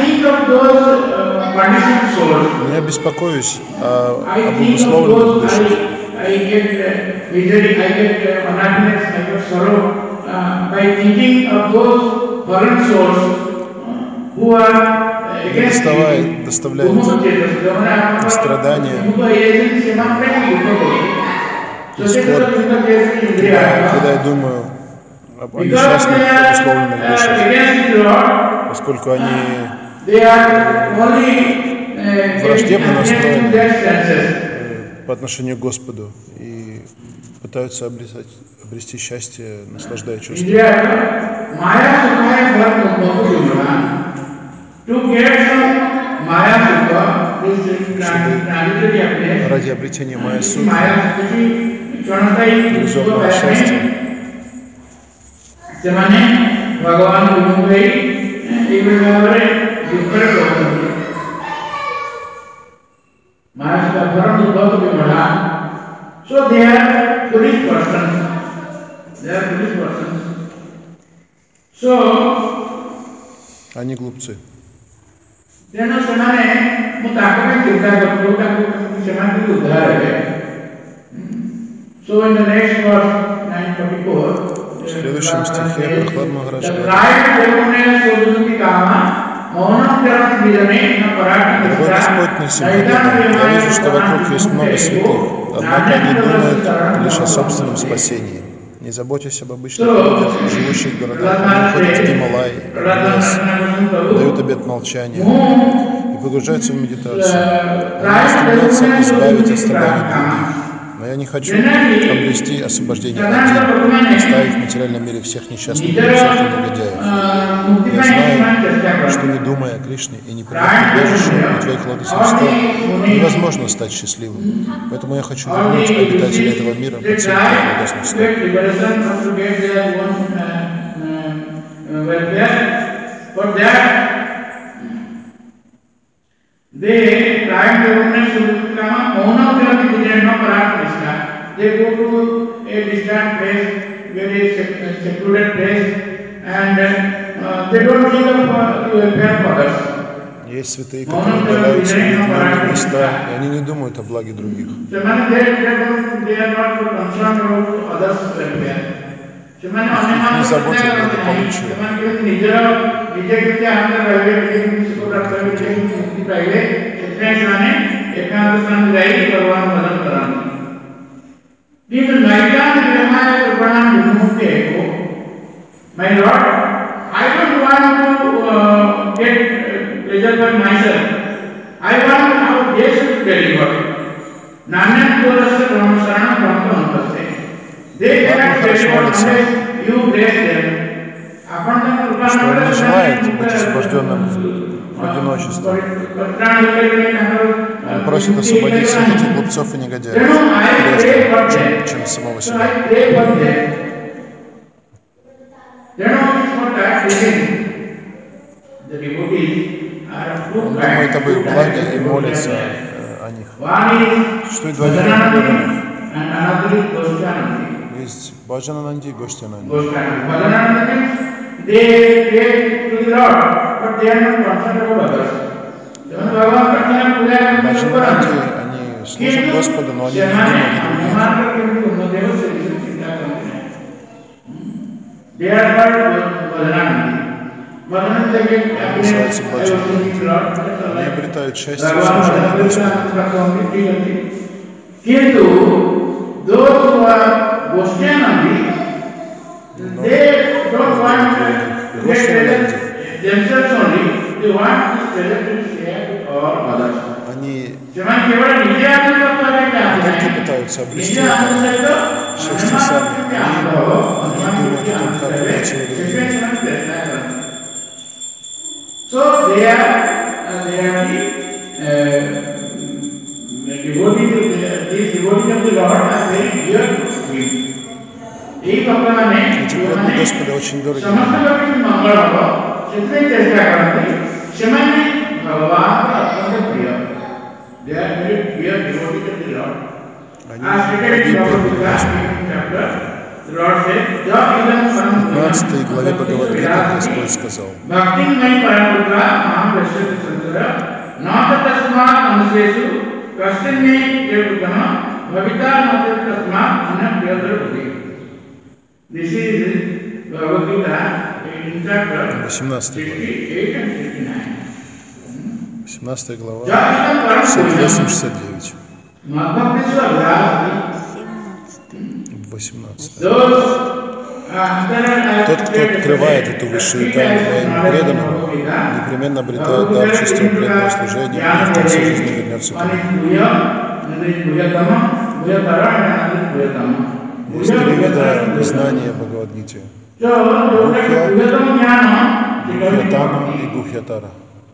Но я беспокоюсь об обусловленных душах. Не доставляет страдания и скорбь, когда я думаю о несчастных обусловленных душах, поскольку они враждебно настроены по отношению к Господу и пытаются обрести счастье, наслаждая чувствами. Ради обретения Майя Сукха, иллюзорного счастья, so they are foolish persons. So они глупцы. So in the next verse, 944, В следующем стихе Прохлад Махарадж говорит: «Дорогой Господь Нарисимхадева, я вижу, что вокруг есть много святых, однако они думают лишь о собственном спасении. Не заботясь об обычных людях, живущих в городах, они уходят в Гималай, в лес, дают обет молчания и погружаются в медитацию. Они стремятся избавить от страданий других. Но я не хочу обрести освобождение один, оставив в материальном мире всех несчастных и всех негодяев. Я знаю, что не думая о Кришне и не приняв убежище у твоих лотосных стоп, невозможно стать счастливым. Поэтому я хочу вернуть обитателей этого мира под семь твоих лотосных стоп». They try to recognize Sukrama, Mauna Krishna, they go to a distant place, very secluded place, and they don't think of the welfare of others. Есть святые, которые удаляются в уединенные места, и они не думают о благе других. They are not concerned about others' welfare. Их не заботит благополучие. My Lord, I don't want to get pleasure for myself. I want our dear to be delivered. Nanak Kurasa Brahmasarana Brahmapaste. They cannot deliver unless you bless them. Что он не желает быть освобожденным в одиночестве. Он просит освободить всех этих глупцов и негодяев, прежде чем самого себя. Он думает об их благе и молится о них. Существует два вида преданных. Есть Баджанананди и Гоштхананди. Баджанананди, они служат Господу, но они не думают о других. Называется Баджанананди. Они обретают счастье в служении Господу. They don't want to get themselves only, they want this pleasure to share with all others. Они только пытаются обрести это счастье сами. Они думают о том, как лучше другим. So they are devotees of the Lord are very dear to him. Эти преданные Господа очень дороги. Они дороги Господу. В 15 главе Бхагавад-гиты Господь сказал: This is Bhagavad Gita in chapter 18 глава 68-69. 18. Тот, кто открывает эту высшую тайну своим преданным, непременно обретает дар чувства преданного служения и в конце жизни вернется к нему. Есть три вида знания Бхагавад-гите: Гухья, Гухьятама и Гухьятара.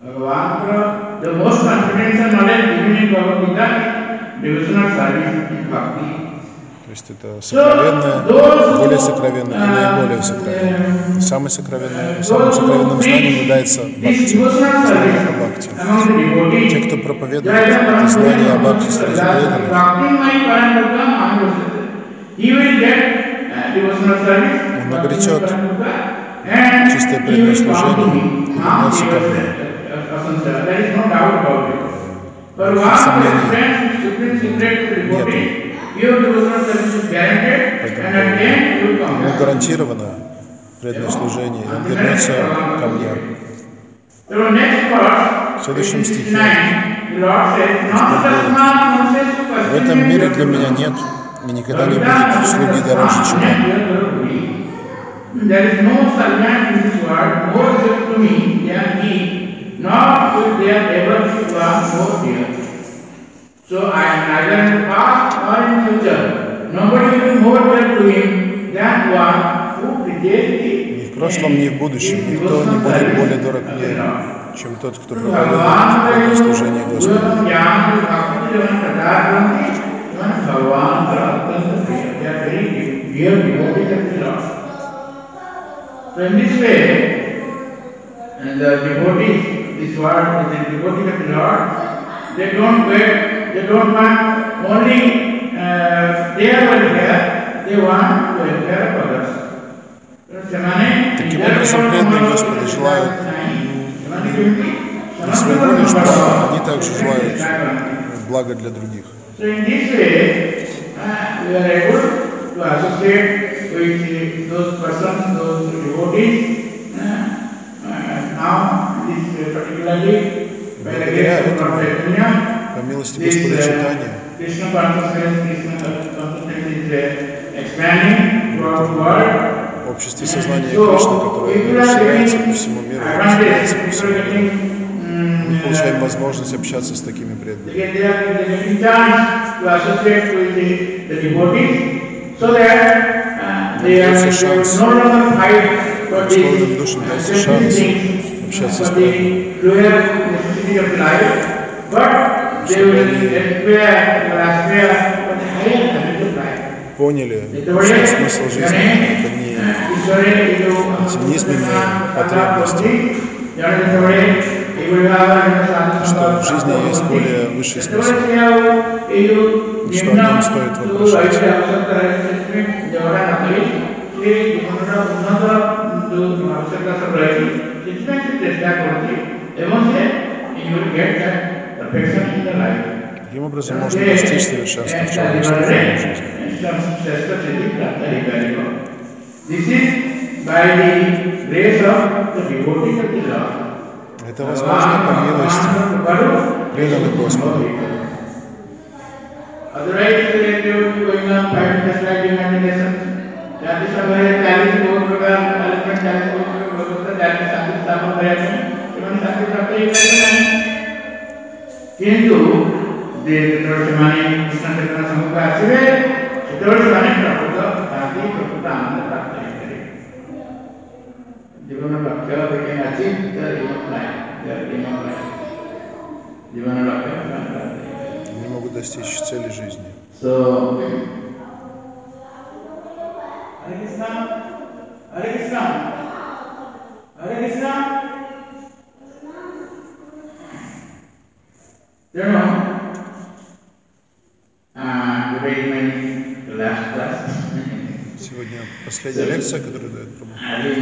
То есть это сокровенное, более сокровенное и наиболее сокровенное. Самым сокровенным знанием является бхакти, знание о бхакти. Те, кто проповедует это знание о бхакти среди преданных, он обретет чистое преданное служение и вернется ко мне. Сомнений нет. Ему гарантировано преданное служение, и он вернется ко мне. В следующем стихе в этом мире для меня нет и никогда не будет слуги дороже, чем он. So I am neither in the past or in the future. Nobody will be more dear to him than one who preaches the. Ни в прошлом, ни в будущем никто не будет более дорог мне, чем тот, кто проповедует преданное служение Господу. So in this way, and the devotees, this word is the devotee of the Lord. They don't wait. They don't want only their welfare. Таким образом, преданные Господа желают не своего лишь блага, они также желают блага для других. So in this way, we are able to associate with those persons, those devotees. Now, this particularly by the grace of Lord Chaitanya, По милости Господа Чайтаньи, Krishna consciousness is expanding throughout the world. общество сознания Кришны, которое расширяется по всему миру, расширяется по всему миру. Мы получаем возможность общаться с такими преданными. Дается шанс, склонным душам дается шанс общаться с преданными, чтобы они поняли, что смысл жизни — это не эти низменные потребности, что в жизни есть более высший смысл, что о нем стоит вопрошать. Таким образом можно достичь совершенства в человеческой жизни. Это возможно по милости преданных Господу. Они могут достичь цели жизни. Сегодня последняя лекция, которую дает Прабху.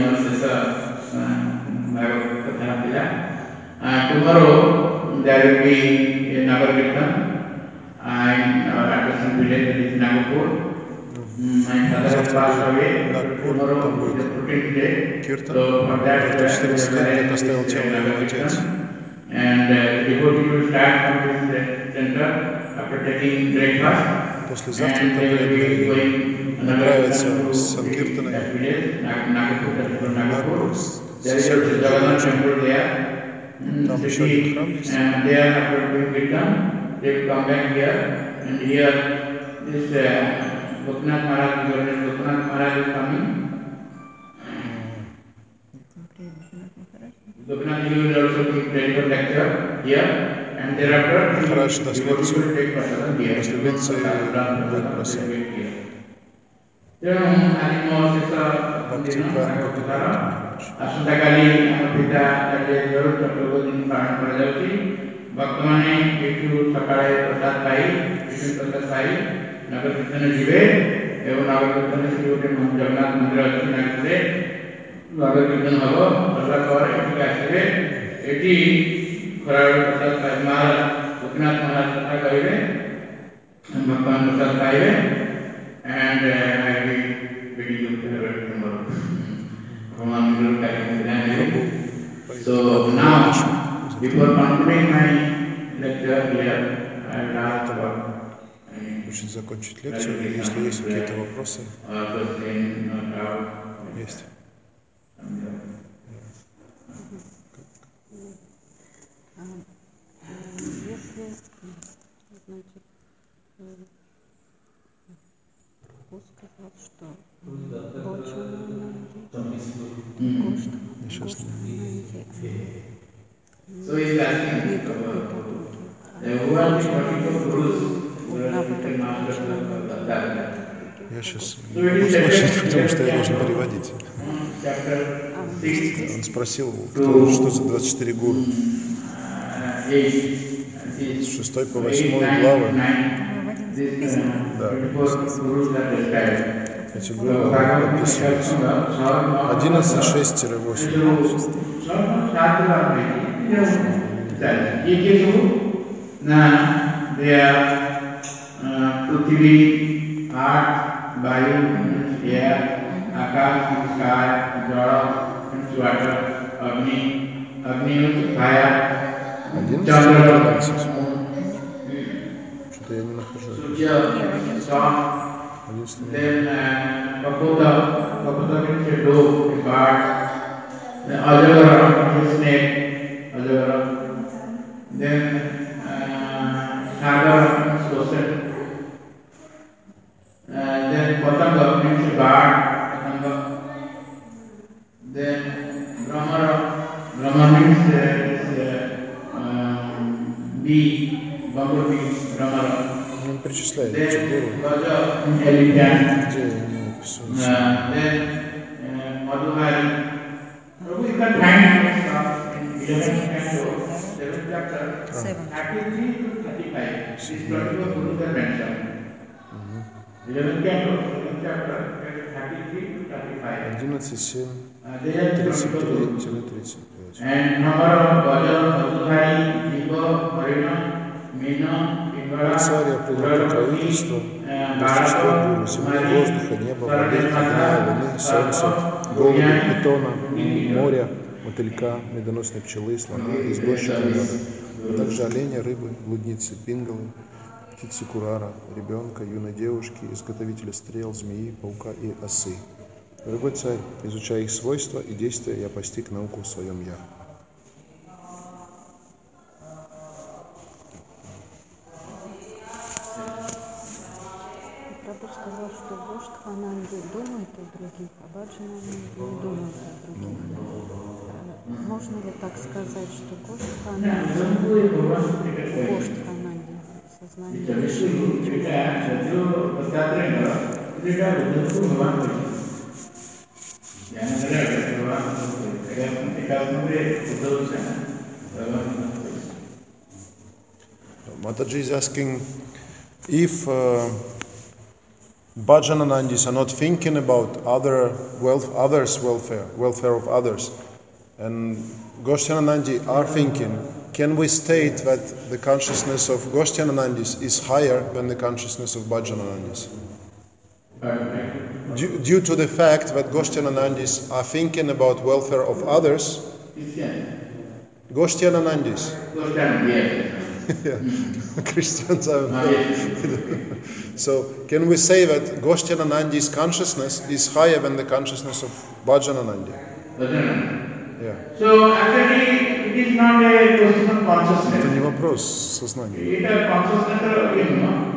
Tomorrow there will be a Nagar Kirtan in our Atlassian village, that is Nagapur. My father has passed away. Tomorrow is the 14th day. So for that, we are оставил тело его отец. And the devotee will start from this center after taking breakfast. После завтрака преданные направятся с Санкиртаной в Нагапур, соседний город. Там еще один храм есть. Махарадж даст лекцию. После лекции будет просад. ଆସନ୍ତାକାଲି ଆମ ପିତା ଜରୁର ଚକ୍ରବର୍ତ୍ତୀ ପାଳନ କରାଯାଉଛି। ଭକ୍ତମାନେ ଏଠୁ ସକାଳେ ପ୍ରସାଦ ପାଇ ବିଷ୍ଣୁ ପ୍ରସାଦ ପାଇ ନଗର କୀର୍ତ୍ତନ ଯିବେ ଏବଂ ନଗର କୀର୍ତ୍ତନ ସେଠି ଗୋଟେ ଜଗନ୍ନାଥ ମନ୍ଦିର ଅଛି ନାଗପୁରରେ ନଗର କୀର୍ତ୍ତନ ହବ। ସରିଲା ପରେ ଏଠିକି ଆସିବେ। ଏଠି ଖରାବେଳ ପ୍ରସାଦ ପାଇ ମହାରାଜ ଗୋପୀନାଥ ମହାରାଜ କଥା କହିବେ, ଭକ୍ତମାନେ ପ୍ରସାଦ ପାଇବେ। And I will be waiting you tomorrow. So now, before concluding my lecture here, I will ask about. Хочет закончить лекцию, если есть какие-то вопросы. Есть. Если, значит, Прабху сказал, что я сейчас не могу слушать, потому что я должен переводить. Он спросил, что за 24 гуру. С 6 по 8 главы. Да. Эти главы описываются. 11.6-8. Prithvi, earth, vayu, air, akash, sky, jara, water, agni, fire, 11. Что-то я не нахожу. sun, 11. then Kaputa means a dove, a bird, then Ajagara means a snake, Ajagara, then Sagara means ocean, then Patanga means a bird, Patanga, then Brahma means bee, bumblebee, Brahmara. Он перечисляет эти гуру, Then где они описываются. Madhumari. So we can find in 11th canto, 7th chapter, 33 to 35. This is what Guru has mentioned. 11th canto, 7th chapter, 33 to 35. 11.7, They are 33-35. and number of Bhajan, Madhumari, Jiva, Marina, Meena, Царь определил правительство, достичь гуру, земли, воздуха, неба, воды, огня, луны, солнца, голубя, питона, моря, мотылька, медоносной пчелы, слона, извозчика меда, а также оленя, рыбы, блудницы, пингалы, птицы курара, ребенка, юной девушки, изготовителя стрел, змеи, паука и осы. Дорогой царь, изучая их свойства и действия, я постиг науку в своем я. Прабху сказал, что вождь Ананди думает о других, а Баджананди не думает о других. Можно ли так сказать, что вождь Ананди сознание выше? Mataji is asking if Bhajananandis are not thinking about others' welfare of others, and Goshtyananandi are thinking, can we state that the consciousness of Goshtyananandis is higher than the consciousness of Bhajananandis? Due to the fact that Goshtyananandis are thinking about welfare of others, Goshtyananandis. Yeah, Christians are. So, can we say that Goshtyananandi's consciousness is higher than the consciousness of Bhajananandi? Yeah. So, actually, it is not a question of consciousness. Это не вопрос сознания. It is consciousness,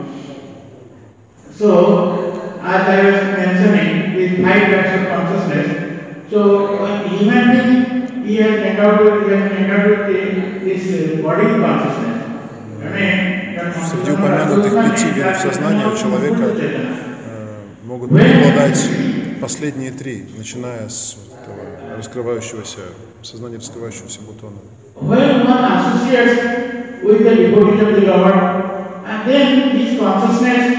So, as I was mentioning, these 5 types of consciousness. So, when human being, he has encountered this body consciousness. Среди упомянутых 5 видов сознания у человека могут преобладать последние 3, начиная с этого раскрывающегося сознания, раскрывающегося бутона. When one associates with the devotee of the Lord, and then his consciousness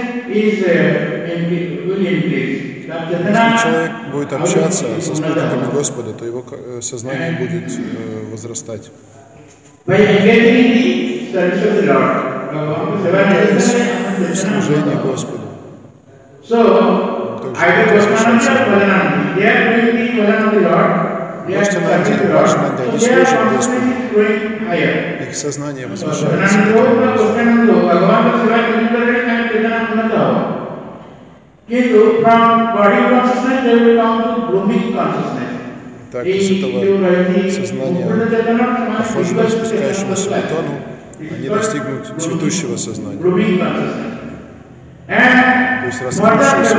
will increase. Если человек будет общаться со спутниками Господа, то его сознание будет возрастать. Служение Господу. Госhtyanandi и Bhajananandi, они служат Господу. Их сознание возвышается. Так, из этого сознания, похожего спускающегося к бутону, они достигнут цветущего сознания. То есть раскрывшегося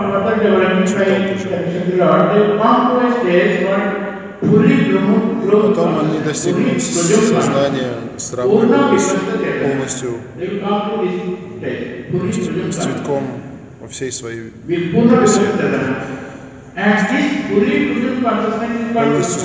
потом они достигнут сознания, сравниваясь полностью с цветком во всей своей красе. Полностью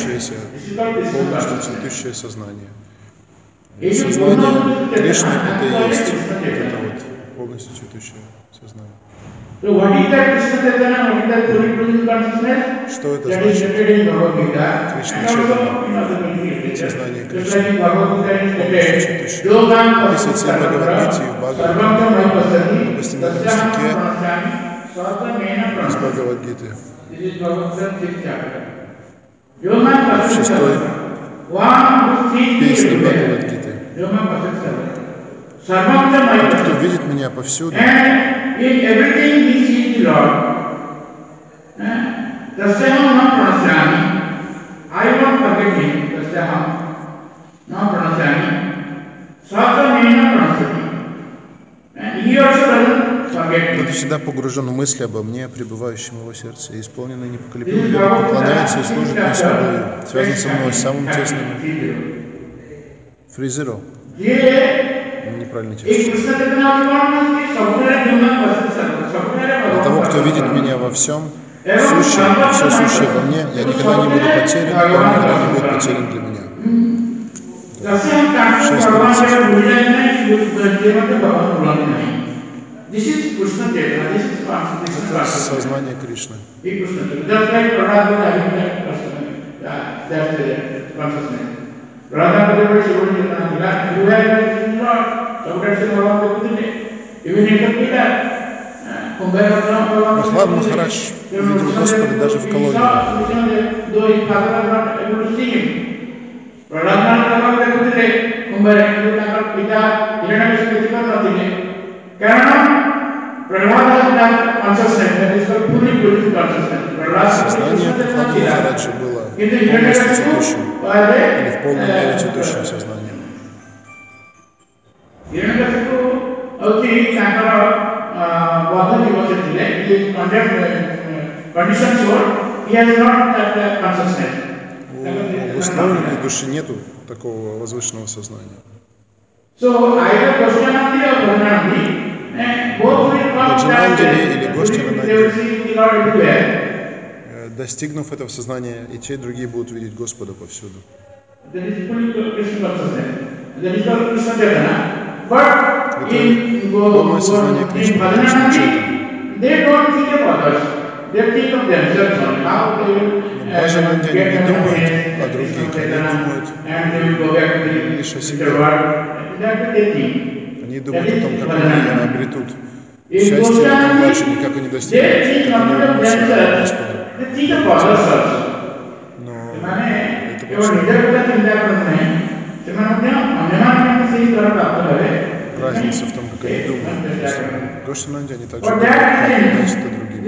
цветущее сознание. И сознание Кришны — это и есть вот это вот полностью цветущее сознание. So what is that Krishna Chaitanya? What is that fully present consciousness? Что это That is значит? stated in Bhagavad Gita. Krishna And also Chaitanya. in other material Сознание scriptures. Just like in Кришны. Bhagavad Gita is Полностью stated, читающий. Yogam Описывается и в Бхагавадгите, и в Бхагавадгите. Sarvamtam Vaipasati, Бхагавадгите. Sasyaham Pranasami, Sarvamena Из Pranasami. Бхагавадгиты. This is Bhagavad Gita 6th chapter. Yogam Pasati Шестой One who sees me песни everywhere. Бхагавадгиты. Yogam Pasati Sarvamtam Тот, кто Vaipasati. видит меня повсюду, And in everything he sees the Lord. Tasyaham na pranasami. I won't forget him. Tasyaham na pranasami. Satamena pranasati. And he also doesn't forget тот me. всегда погружен в мысли обо мне, пребывающем в его сердце, и исполненный непоколебимой любовью поклоняется и служит мне с любовью, связан со мной самым тесным. Фризеро. Неправильный текст. Для того, кто видит меня во всем, сущем, и все сущее во мне, я никогда не буду потерян, он никогда не будет потерян для меня. Это сознание Кришны. Прохлад Махарадж увидел Господа даже в колодце. Сознание Прохлада Махараджа было полностью цветущим, или в полной мере цветущим сознанием. У условленной души нету такого возвышенного сознания. Баджанандили или Гоштханананди, достигнув этого сознания, и те, и другие будут видеть Господа повсюду. Это полное сознание Кришны, Кришна Чайтанья. Баджананди, они не думают о других, они думают лишь о себе. Они думают о том, как они обретут счастье в этом дальше, и как они достигнут, как они вернутся к Господу. Но это разница в том, как они думают. Гоштхананди, они также думают, как дать это другим.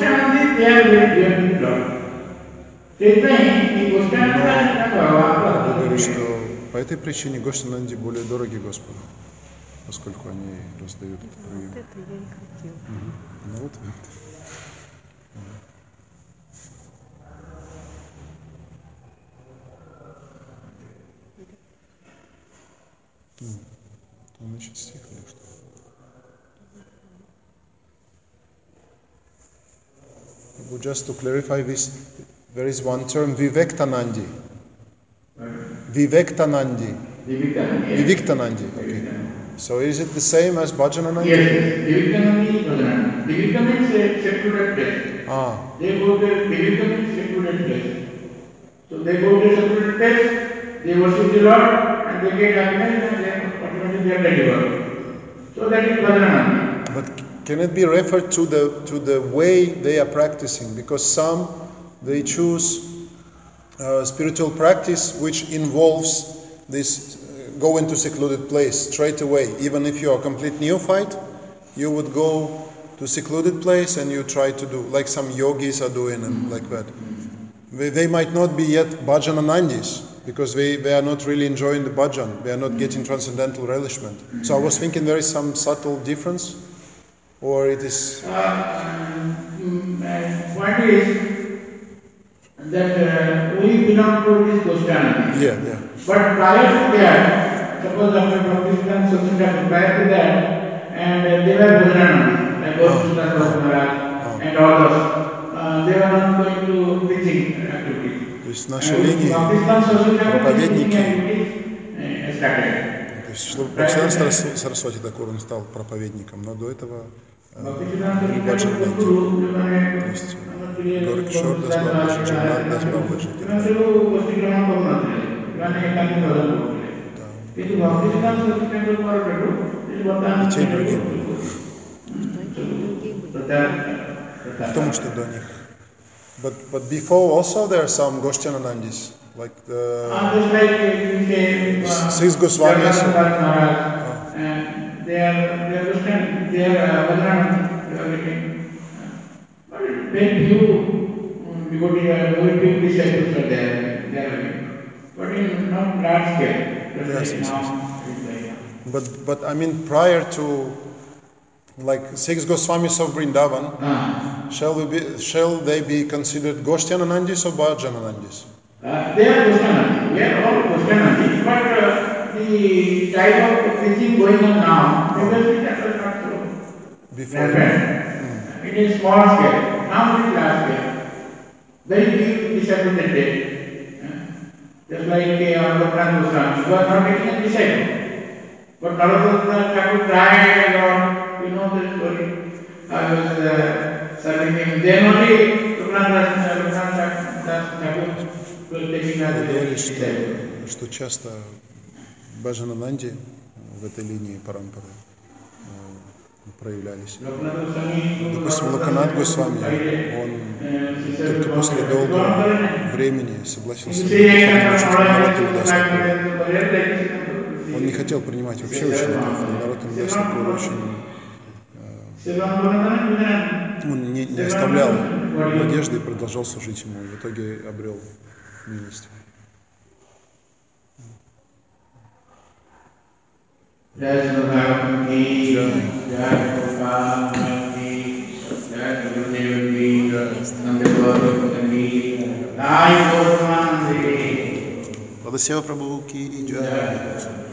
Но говорю, что по этой причине Гоштхананди более дороги Господу, поскольку они раздают это другим. Вот это я и хотела. Ну вот. Значит, стих или что? Well, just to clarify this, there is one term, Vivektanandi. Vivektanandi. Vivektanandi. Okay. So is it the same as Bhajananandi? Yes, Vivektanandi is Bhajananandi. Vivekta means a secluded place. They go to Vivekta means secluded place. So they go to a secluded place, they worship the Lord, and they get happiness, and then ultimately they are delivered. So that is Bhajananandi. But can it be referred to the way they are practicing? Because some, they choose spiritual practice which involves this go into secluded place straight away. Even if you are a complete neophyte, you would go to secluded place and you try to do, like some yogis are doing and like that. They might not be yet Bhajananandis, because they are not really enjoying the bhajan, they are not getting transcendental relishment. So I was thinking there is some subtle difference, or it is... Point is that we belong to this Goshtanandi. Yeah. But prior to that, suppose Dr. Bhakti-Siddhanta Saraswati, prior to that, and they were Bhajananandi, like Goswami Maharaj and all those. They were not going to preaching activities. То есть в нашей линии проповедники, то есть Бхактисиданта Сарасвати Такур, он стал проповедником, но до этого Гри Баджанананди. То есть Горкишор Дас Бабаджи, Джагнат Дас Бабаджи и так далее. И те, и другие были. Потому что до них. But before also there are some Goshtyananandis, like the six Goswamis. They are Christian, they are Bhadranand, they are getting. But very few devotees, very few disciples are there, they are getting. But in not large scale. Yes. But I mean prior to like six Goswamis of Vrindavan, shall they be considered Goshtyananandis or Bhajananandis? They are Goshtyanandis. We are all Goshtyanandis, but the type of preaching going on now, previously that was not so. Before. It is small scale. Now it is large scale. Very few disciples that day. Just like Bhaktan Goswami, he was not taking a disciple. But Narottama Thakur tried, or you know the story. I was serving him. Then only Bhaktan Thakur was taking as a disciple. Что часто Баджанананди в этой линии парампары проявлялись. Допустим, Локанат Госвами, он только после долгого времени согласился Он не хотел принимать вообще учеников, но Нароттама Дас Тхакур очень он не оставлял надежды и продолжал служить ему, и в итоге обрел милость. Jai Sri ki, Jai Prabhupada ki, Jai Gurudev ki, Nandeswari ki, Jai Goswami ki. Владасева Прабху ки джай.